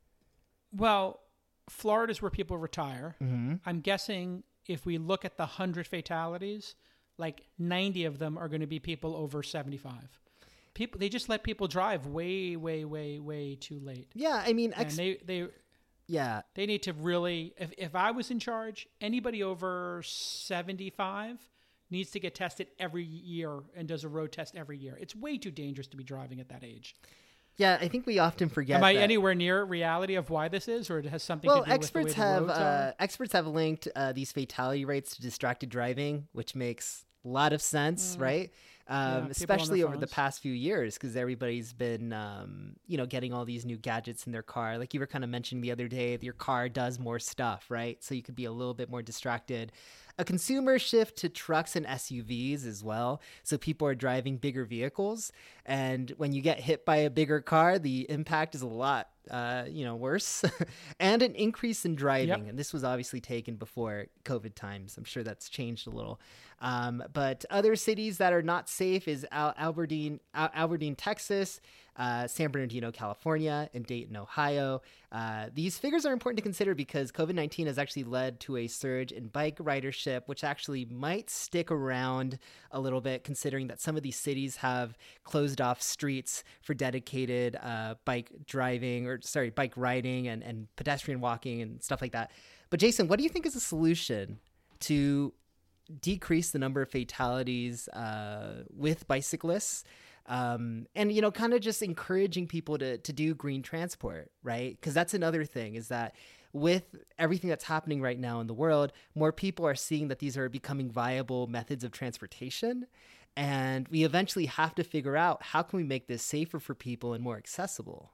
Well, Florida's where people retire. Mm-hmm. I'm guessing if we look at the one hundred fatalities, like ninety of them are going to be people over seventy-five. People, they just let people drive way, way, way, way too late. Yeah, I mean... Ex- and they, they, yeah. They need to really... If, if I was in charge, anybody over seventy-five needs to get tested every year and does a road test every year. It's way too dangerous to be driving at that age. Yeah, I think we often forget. Am I that. anywhere near reality of why this is, or it has something well, to do with the way experts the have roads uh, are? experts have linked uh, these fatality rates to distracted driving, which makes a lot of sense, mm. right? Um, yeah, especially over phones. the past few years, because everybody's been, um, you know, getting all these new gadgets in their car. Like you were kind of mentioning the other day, your car does more stuff, right? So you could be a little bit more distracted. a consumer shift to trucks and S U Vs as well. So people are driving bigger vehicles. And when you get hit by a bigger car, the impact is a lot, uh, you know, worse. And an increase in driving. Yep. And this was obviously taken before COVID times. I'm sure that's changed a little. Um, but other cities that are not safe is Al- Aberdeen, Al- Aberdeen, Texas, uh, San Bernardino, California, and Dayton, Ohio. Uh, these figures are important to consider because COVID nineteen has actually led to a surge in bike ridership, which actually might stick around a little bit, considering that some of these cities have closed off streets for dedicated uh, bike driving or sorry, bike riding and, and pedestrian walking and stuff like that. But Jason, what do you think is a solution to decrease the number of fatalities uh, with bicyclists? Um, and, you know, kind of just encouraging people to, to do green transport, right? Because that's another thing is that with everything that's happening right now in the world, more people are seeing that these are becoming viable methods of transportation. And we eventually have to figure out how can we make this safer for people and more accessible?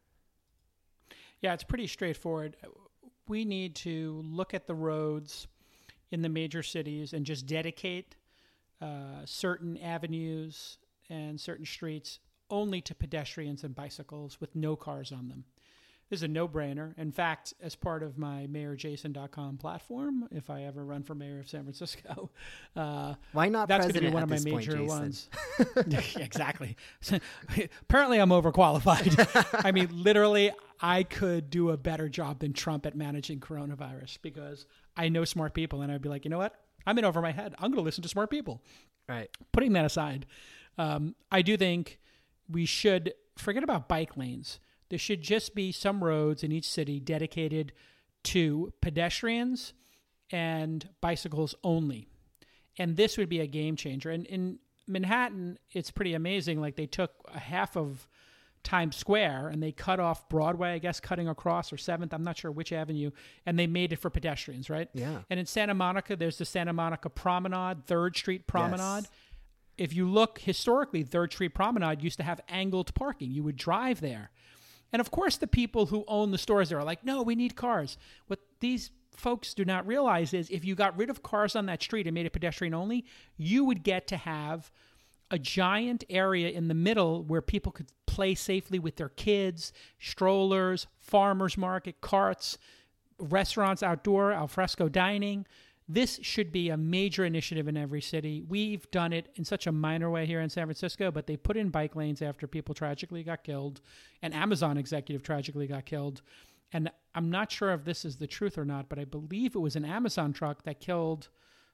Yeah, it's pretty straightforward. We need to look at the roads in the major cities and just dedicate uh, certain avenues and certain streets only to pedestrians and bicycles with no cars on them. This is a no-brainer. In fact, as part of my mayor jason dot com platform, if I ever run for mayor of San Francisco, uh, why not that's going to be president one at of my this point, major Jason? ones. Exactly. Apparently, I'm overqualified. I mean, literally, I could do a better job than Trump at managing coronavirus because I know smart people, and I'd be like, you know what? I'm in over my head. I'm going to listen to smart people. Right. Putting that aside, um, I do think we should forget about bike lanes. There should just be some roads in each city dedicated to pedestrians and bicycles only. And this would be a game changer. And in Manhattan, it's pretty amazing. Like they took a half of Times Square and they cut off Broadway, I guess, cutting across, or seventh, I'm not sure which avenue, and they made it for pedestrians, right? Yeah. And in Santa Monica, there's the Santa Monica Promenade, third Street Promenade. Yes. If you look historically, third Street Promenade used to have angled parking. You would drive there. And of course, the people who own the stores there are like, no, we need cars. What these folks do not realize is if you got rid of cars on that street and made it pedestrian only, you would get to have a giant area in the middle where people could play safely with their kids, strollers, farmers market, carts, restaurants, outdoor, alfresco dining. This should be a major initiative in every city. We've done it in such a minor way here in San Francisco, but they put in bike lanes after people tragically got killed. An Amazon executive tragically got killed. And I'm not sure if this is the truth or not, but I believe it was an Amazon truck that killed,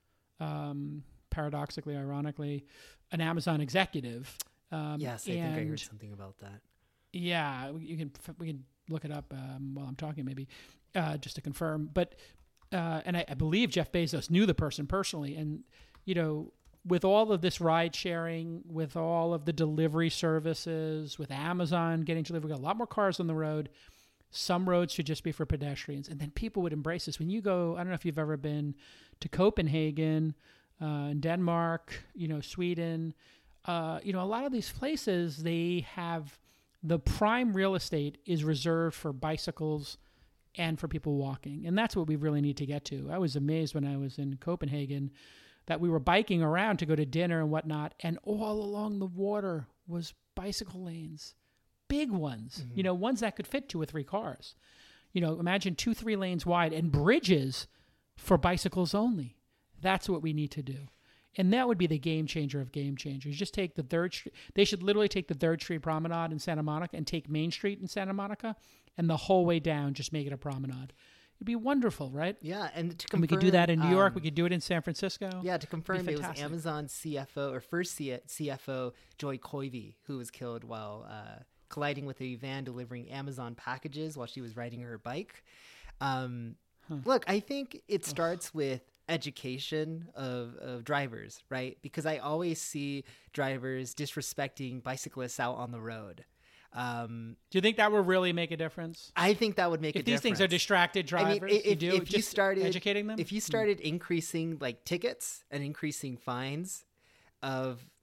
um, paradoxically, ironically, an Amazon executive. Um, yes, I think I heard something about that. Yeah, you can we can look it up um, while I'm talking, maybe, uh, just to confirm. But uh, and I, I believe Jeff Bezos knew the person personally, and you know, with all of this ride sharing, with all of the delivery services, with Amazon getting delivered, we got a lot more cars on the road. Some roads should just be for pedestrians, and then people would embrace this. When you go, I don't know if you've ever been to Copenhagen, uh, in Denmark, you know, Sweden. Uh, you know, a lot of these places, they have the prime real estate is reserved for bicycles and for people walking. And that's what we really need to get to. I was amazed when I was in Copenhagen that we were biking around to go to dinner and whatnot, and all along the water was bicycle lanes, big ones, mm-hmm. you know, ones that could fit two or three cars. You know, imagine two, three lanes wide and bridges for bicycles only. That's what we need to do. And that would be the game changer of game changers. Just take the third street. They should literally take the third Street Promenade in Santa Monica and take Main Street in Santa Monica, and the whole way down, just make it a promenade. It'd be wonderful, right? Yeah, and to confirm, and we could do that in New York. Um, we could do it in San Francisco. Yeah, to confirm, it was fantastic. Amazon C F O or first C F O Joy Koivu who was killed while uh, colliding with a van delivering Amazon packages while she was riding her bike. Um, huh. Look, I think it starts Ugh. with education of, of drivers, right? Because I always see drivers disrespecting bicyclists out on the road. Um, do you think that would really make a difference? I think that would make if a difference. If these things are distracted drivers, I mean, if, you do, if you started educating them, if you started mm. increasing like tickets and increasing fines of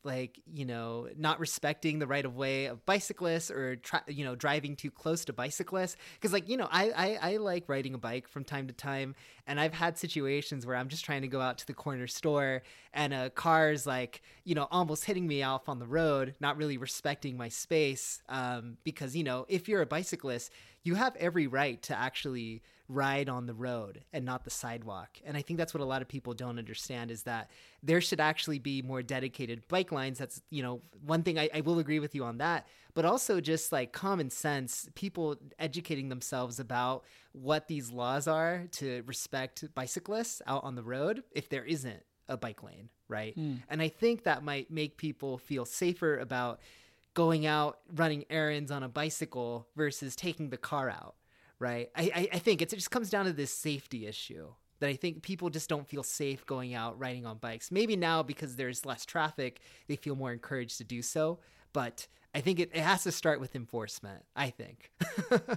like, you know, not respecting the right of way of bicyclists or, tra- you know, driving too close to bicyclists. Because, like, you know, I, I, I like riding a bike from time to time. And I've had situations where I'm just trying to go out to the corner store and a car's like, you know, almost hitting me off on the road, not really respecting my space. Um, because, you know, if you're a bicyclist, you have every right to actually ride on the road and not the sidewalk. And I think that's what a lot of people don't understand, is that there should actually be more dedicated bike lines. That's, you know, one thing I, I will agree with you on that, but also just like common sense, people educating themselves about what these laws are to respect bicyclists out on the road if there isn't a bike lane, right? Mm. And I think that might make people feel safer about going out running errands on a bicycle versus taking the car out. Right. I, I, I think it's, it just comes down to this safety issue that I think people just don't feel safe going out riding on bikes. Maybe now because there's less traffic, they feel more encouraged to do so. But I think it, it has to start with enforcement, I think. uh,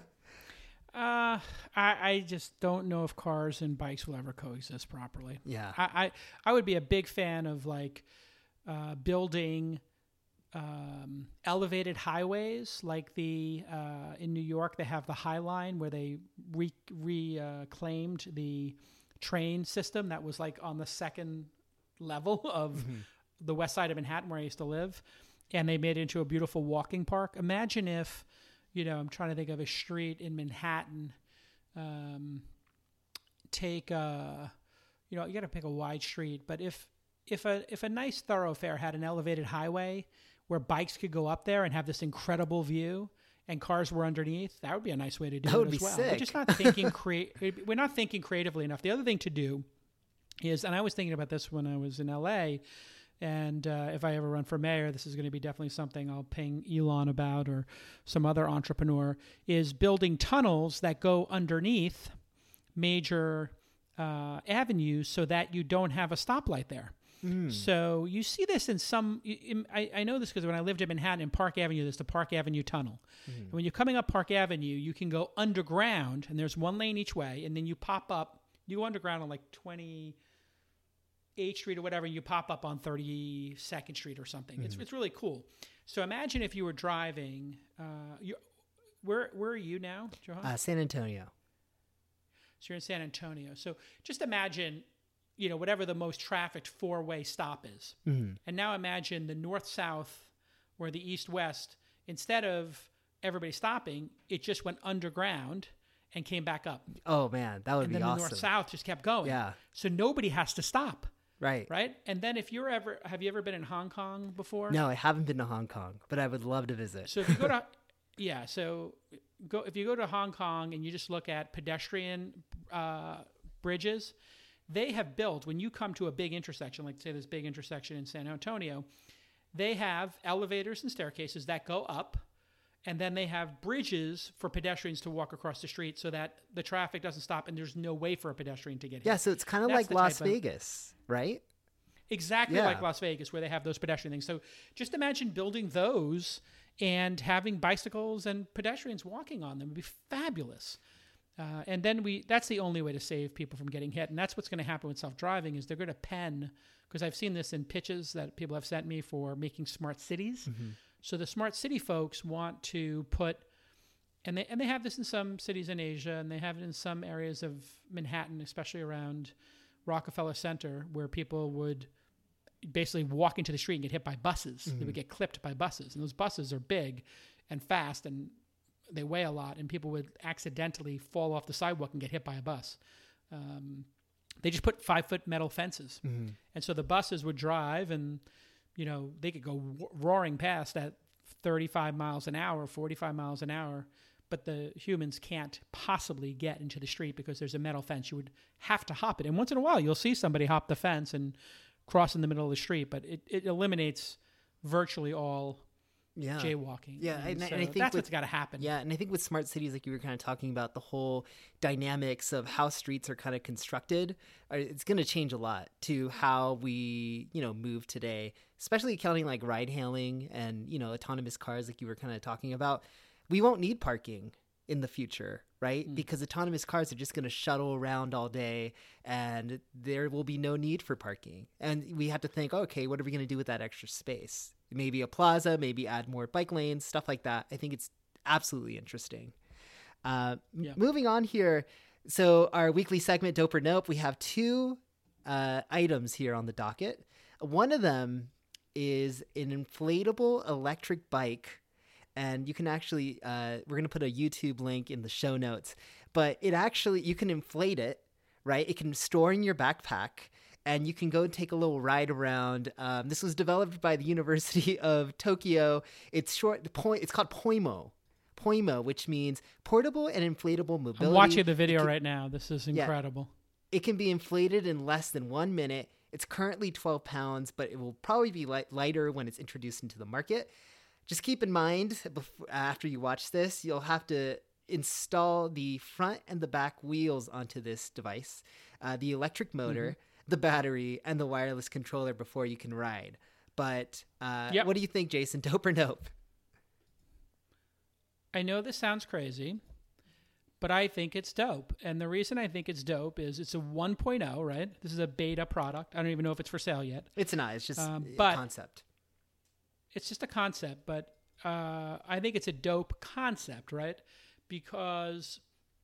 I, I just don't know if cars and bikes will ever coexist properly. Yeah. I, I, I would be a big fan of like uh, building um, elevated highways, like the uh, in New York they have the High Line, where they re- reclaimed the train system that was like on the second level of mm-hmm. the west side of Manhattan, where I used to live, and they made it into a beautiful walking park. Imagine if, you know, I'm trying to think of a street in Manhattan. Um, take a, you know, you got to pick a wide street, but if if a if a nice thoroughfare had an elevated highway where bikes could go up there and have this incredible view, and cars were underneath, that would be a nice way to do that it would as be well. Sick. We're just not thinking crea- We're not thinking creatively enough. The other thing to do is, and I was thinking about this when I was in L A, and uh, if I ever run for mayor, this is going to be definitely something I'll ping Elon about, or some other entrepreneur, is building tunnels that go underneath major uh, avenues so that you don't have a stoplight there. Mm. So you see this in some, in, I, I know this because when I lived in Manhattan, in Park Avenue, there's the Park Avenue Tunnel. Mm. And when you're coming up Park Avenue, you can go underground, and there's one lane each way, and then you pop up, you go underground on like twenty-eighth Street or whatever, and you pop up on thirty-second Street or something. Mm. It's it's really cool. So imagine if you were driving, uh, you, where where are you now, Johan? Uh, San Antonio. So you're in San Antonio. So just imagine, you know, whatever the most trafficked four-way stop is. Mm-hmm. And now imagine the north-south or the east-west, instead of everybody stopping, it just went underground and came back up. Oh, man, that would and be awesome. awesome. And then the north-south just kept going. Yeah. So nobody has to stop. Right. Right? And then if you're ever, have you ever been in Hong Kong before? No, I haven't been to Hong Kong, but I would love to visit. So if you go to, yeah, so go if you go to Hong Kong and you just look at pedestrian uh, bridges, they have built, when you come to a big intersection, like say this big intersection in San Antonio, they have elevators and staircases that go up, and then they have bridges for pedestrians to walk across the street so that the traffic doesn't stop and there's no way for a pedestrian to get yeah, here. so it's kind of like Las Vegas, of, right? Exactly yeah. like Las Vegas, where they have those pedestrian things. So just imagine building those and having bicycles and pedestrians walking on them. It would be fabulous. Uh, and then we, that's the only way to save people from getting hit. And that's what's going to happen with self-driving, is they're going to pen, because I've seen this in pitches that people have sent me for making smart cities. Mm-hmm. So the smart city folks want to put, and they, and they have this in some cities in Asia, and they have it in some areas of Manhattan, especially around Rockefeller Center, where people would basically walk into the street and get hit by buses. Mm-hmm. They would get clipped by buses. And those buses are big and fast, and they weigh a lot, and people would accidentally fall off the sidewalk and get hit by a bus. Um, they just put five foot metal fences. Mm-hmm. And so the buses would drive, and, you know, they could go roaring past at thirty-five miles an hour, forty-five miles an hour, but the humans can't possibly get into the street because there's a metal fence. You would have to hop it. And once in a while, you'll see somebody hop the fence and cross in the middle of the street, but it, it eliminates virtually all yeah. jaywalking. Yeah, and, and, so and I think that's with, what's got to happen. Yeah, and I think with smart cities, like you were kind of talking about, the whole dynamics of how streets are kind of constructed, it's going to change a lot to how we, you know, move today, especially counting like ride hailing and, you know, autonomous cars like you were kind of talking about. We won't need parking in the future, right? Mm. Because autonomous cars are just going to shuttle around all day and there will be no need for parking. And we have to think, okay, what are we going to do with that extra space? Maybe a plaza, maybe add more bike lanes, stuff like that. I think it's absolutely interesting. Uh, Yeah. Moving on here. So our weekly segment, Dope or Nope, we have two uh, items here on the docket. One of them is an inflatable electric bike. And you can actually, uh, we're going to put a YouTube link in the show notes, but it actually, you can inflate it, right? It can store in your backpack and you can go take a little ride around. Um, this was developed by the University of Tokyo. It's short, the point, it's called Poimo. Poimo, which means portable and inflatable mobility. I'm watching the video can, right now. This is incredible. Yeah, it can be inflated in less than one minute. It's currently twelve pounds, but it will probably be light, lighter when it's introduced into the market. Just keep in mind, before, after you watch this, you'll have to install the front and the back wheels onto this device, uh, the electric motor, mm-hmm. the battery, and the wireless controller before you can ride. But uh, yep. What do you think, Jason? Dope or nope? I know this sounds crazy, but I think it's dope. And the reason I think it's dope is it's a one point oh, right? This is a beta product. I don't even know if it's for sale yet. It's not. It's just um, a but concept. It's just a concept, but uh, I think it's a dope concept, right? Because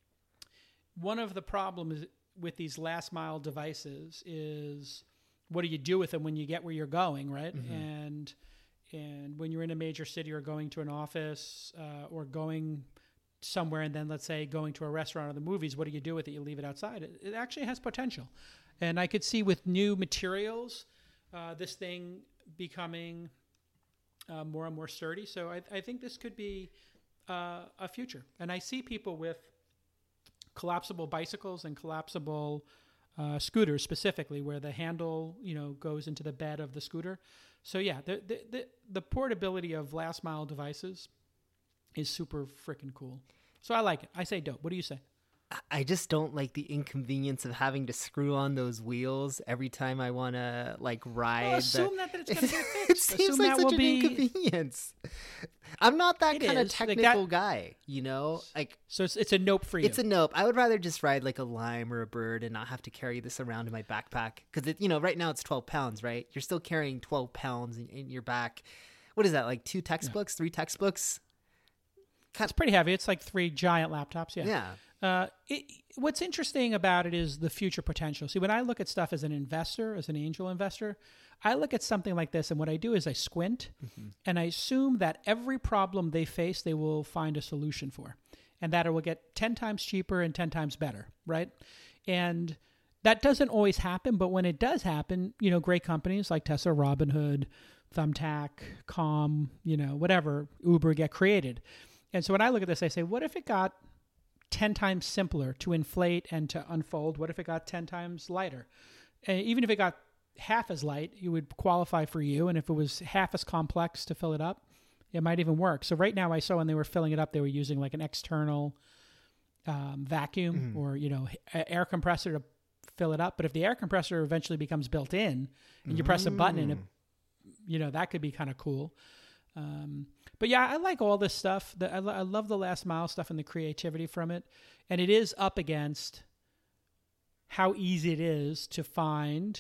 one of the problems with these last mile devices is what do you do with them when you get where you're going, right? Mm-hmm. And and when you're in a major city or going to an office uh, or going somewhere and then let's say going to a restaurant or the movies, what do you do with it? You leave it outside. It, it actually has potential. And I could see with new materials, uh, this thing becoming uh, more and more sturdy. So I, I think this could be uh, a future. And I see people with collapsible bicycles and collapsible uh, scooters specifically where the handle, you know, goes into the bed of the scooter. So yeah, the, the, the, the portability of last mile devices is super freaking cool. So I like it. I say dope. What do you say? I just don't like the inconvenience of having to screw on those wheels every time I want to like ride. Well, assume the... that, that it's going to get fixed. It seems assume like that such will an be... inconvenience. I'm not that it kind of is. technical like that... guy, you know? Like, so it's it's a nope for you. It's a nope. I would rather just ride like a Lime or a Bird and not have to carry this around in my backpack. Because, you know, right now it's twelve pounds, right? You're still carrying twelve pounds in, in your back. What is that, like two textbooks, yeah. three textbooks? It's pretty heavy. It's like three giant laptops, yeah. Yeah. Uh, it, what's interesting about it is the future potential. See, when I look at stuff as an investor, as an angel investor, I look at something like this, and what I do is I squint, mm-hmm. and I assume that every problem they face, they will find a solution for, and that it will get ten times cheaper and ten times better, right? And that doesn't always happen, but when it does happen, you know, great companies like Tesla, Robinhood, Thumbtack, Calm, you know, whatever, Uber get created. And so when I look at this, I say, what if it got ten times simpler to inflate and to unfold? What if it got ten times lighter? And even if it got half as light, it would qualify for you. And if it was half as complex to fill it up, it might even work. So right now I saw when they were filling it up, they were using like an external um, vacuum mm-hmm. or, you know, a- air compressor to fill it up. But if the air compressor eventually becomes built in and you mm-hmm. press a button and it, you know, that could be kind of cool. Um, but yeah, I like all this stuff. The, I, lo- I love the last mile stuff and the creativity from it. And it is up against how easy it is to find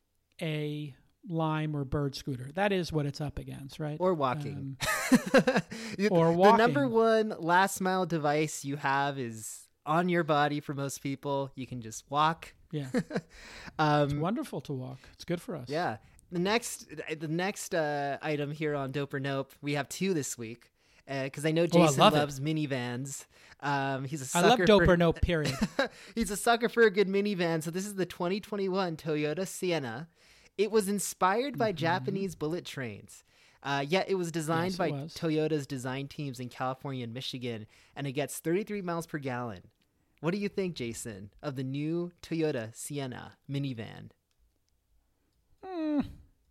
a Lime or Bird scooter. That is what it's up against, right? Or walking. Um, or walking. The number one last mile device you have is on your body for most people. You can just walk. Yeah. um, it's wonderful to walk. It's good for us. Yeah. The next, the next uh, item here on Dope or Nope, we have two this week because uh, I know Jason oh, I love loves it. minivans. Um, he's a sucker I love Dope for, or Nope. Period. He's a sucker for a good minivan. So this is the twenty twenty-one Toyota Sienna. It was inspired by mm-hmm. Japanese bullet trains. Uh, yet it was designed yes, by was. Toyota's design teams in California and Michigan, and it gets thirty-three miles per gallon. What do you think, Jason, of the new Toyota Sienna minivan? Mm.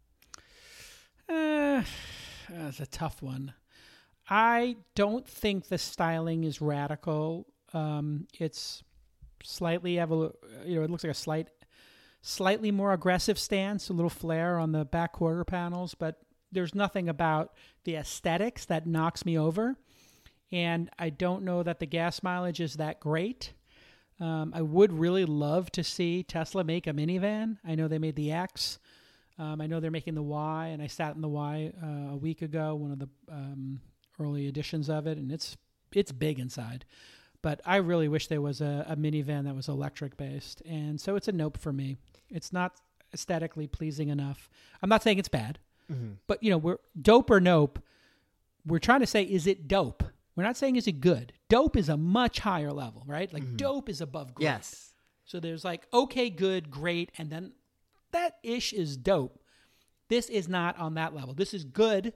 Uh, that's a tough one. I don't think the styling is radical. Um, it's slightly, evol- you know, it looks like a slight, slightly more aggressive stance, a little flare on the back quarter panels, but there's nothing about the aesthetics that knocks me over. and I don't know that the gas mileage is that great. Um, I would really love to see Tesla make a minivan. I know they made the X. Um, I know they're making the Y, and I sat in the Y uh, a week ago, one of the um, early editions of it, and it's it's big inside. But I really wish there was a, a minivan that was electric based, and so it's a nope for me. It's not aesthetically pleasing enough. I'm not saying it's bad, mm-hmm. but you know, we're dope or nope. We're trying to say, is it dope? We're not saying is it good. Dope is a much higher level, right? Like mm-hmm. dope is above great. Yes. So there's like okay, good, great, and then that ish is dope. This is not on that level. This is good.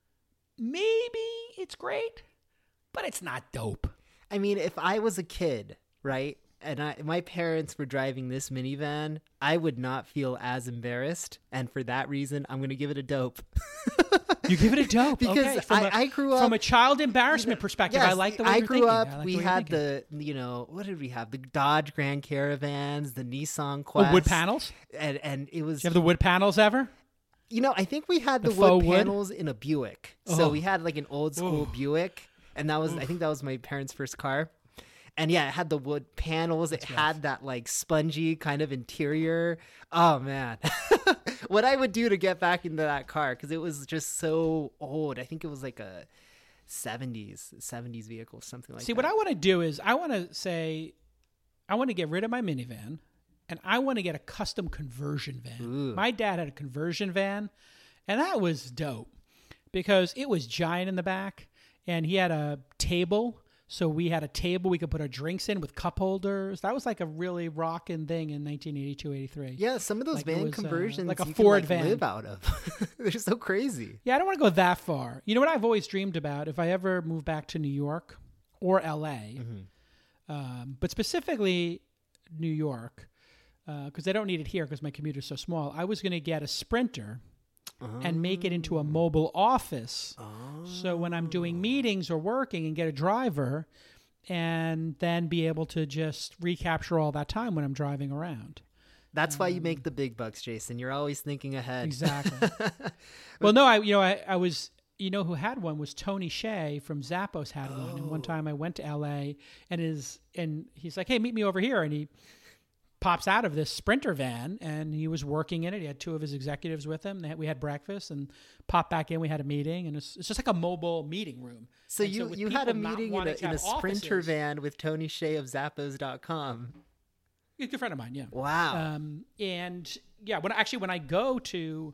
Maybe it's great, but it's not dope. I mean, if I was a kid, right, and I, my parents were driving this minivan, I would not feel as embarrassed. And for that reason, I'm going to give it a dope. You give it a dope? Because okay. From I, a, I grew up... From a child embarrassment perspective, yes, I like the way I you're grew thinking. up, I like we the way you're had thinking. the, you know, what did we have? The Dodge Grand Caravans, the Nissan Quest. Oh, wood panels? And, and it was... Did you have the wood panels ever? You know, I think we had the, the wood wood panels in a Buick. So oh. we had like an old school Ooh. Buick. And that was, Oof. I think that was my parents' first car. And yeah, it had the wood panels. That's it rough. Had that like spongy kind of interior. Oh man. What I would do to get back into that car, because it was just so old. I think it was like a seventies vehicle, something like See, that. what I want to do is I want to say, I want to get rid of my minivan and I want to get a custom conversion van. Ooh. My dad had a conversion van and that was dope because it was giant in the back and he had a table. So we had a table we could put our drinks in with cup holders. That was like a really rockin' thing in nineteen eighty-two, eighty-three. Yeah, some of those like van was, conversions uh, like a you Ford can, like, van. live out of. They're so crazy. Yeah, I don't want to go that far. You know what I've always dreamed about? If I ever move back to New York or L A, mm-hmm. um, but specifically New York, because uh, I don't need it here because my commute is so small, I was going to get a Sprinter oh. and make it into a mobile office. Oh. So when I'm doing meetings or working and get a driver and then be able to just recapture all that time when I'm driving around. That's um, why you make the big bucks, Jason. You're always thinking ahead. Exactly. Well, no, I, you know, I, I was, you know, who had one was Tony Hsieh from Zappos had oh. one. And one time I went to L A and his, and he's like, hey, meet me over here. And he pops out of this Sprinter van and he was working in it. He had two of his executives with him. They had, we had breakfast and popped back in. We had a meeting and it's, it's just like a mobile meeting room. So and you, so you had a meeting in a, in a Sprinter offices, van with Tony Hsieh of Zappos dot com. He's a good friend of mine. Yeah. Wow. Um, and yeah, when actually, when I go to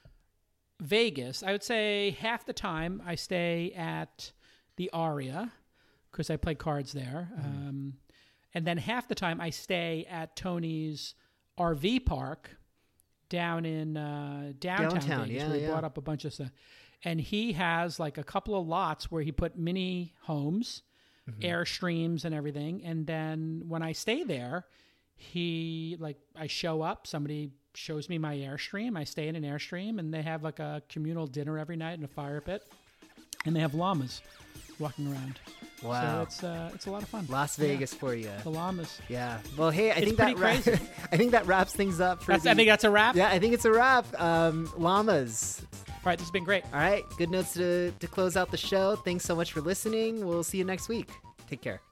Vegas, I would say half the time I stay at the Aria because I play cards there. Mm. Um, And then half the time I stay at Tony's R V park down in uh, downtown, downtown Vegas, yeah, where he yeah. bought up a bunch of stuff. And he has like a couple of lots where he put mini homes, mm-hmm. Airstreams and everything. And then when I stay there, he like I show up, somebody shows me my Airstream. I stay in an Airstream and they have like a communal dinner every night in a fire pit. And they have llamas walking around. Wow. So it's uh, it's a lot of fun. Las Vegas yeah. for you. The llamas. Yeah. Well, hey, I it's think that pretty crazy. Ra- I think that wraps things up for that's, the, I think that's a wrap. Yeah, I think it's a wrap. Um, llamas. All right, this has been great. All right, good notes to to close out the show. Thanks so much for listening. We'll see you next week. Take care.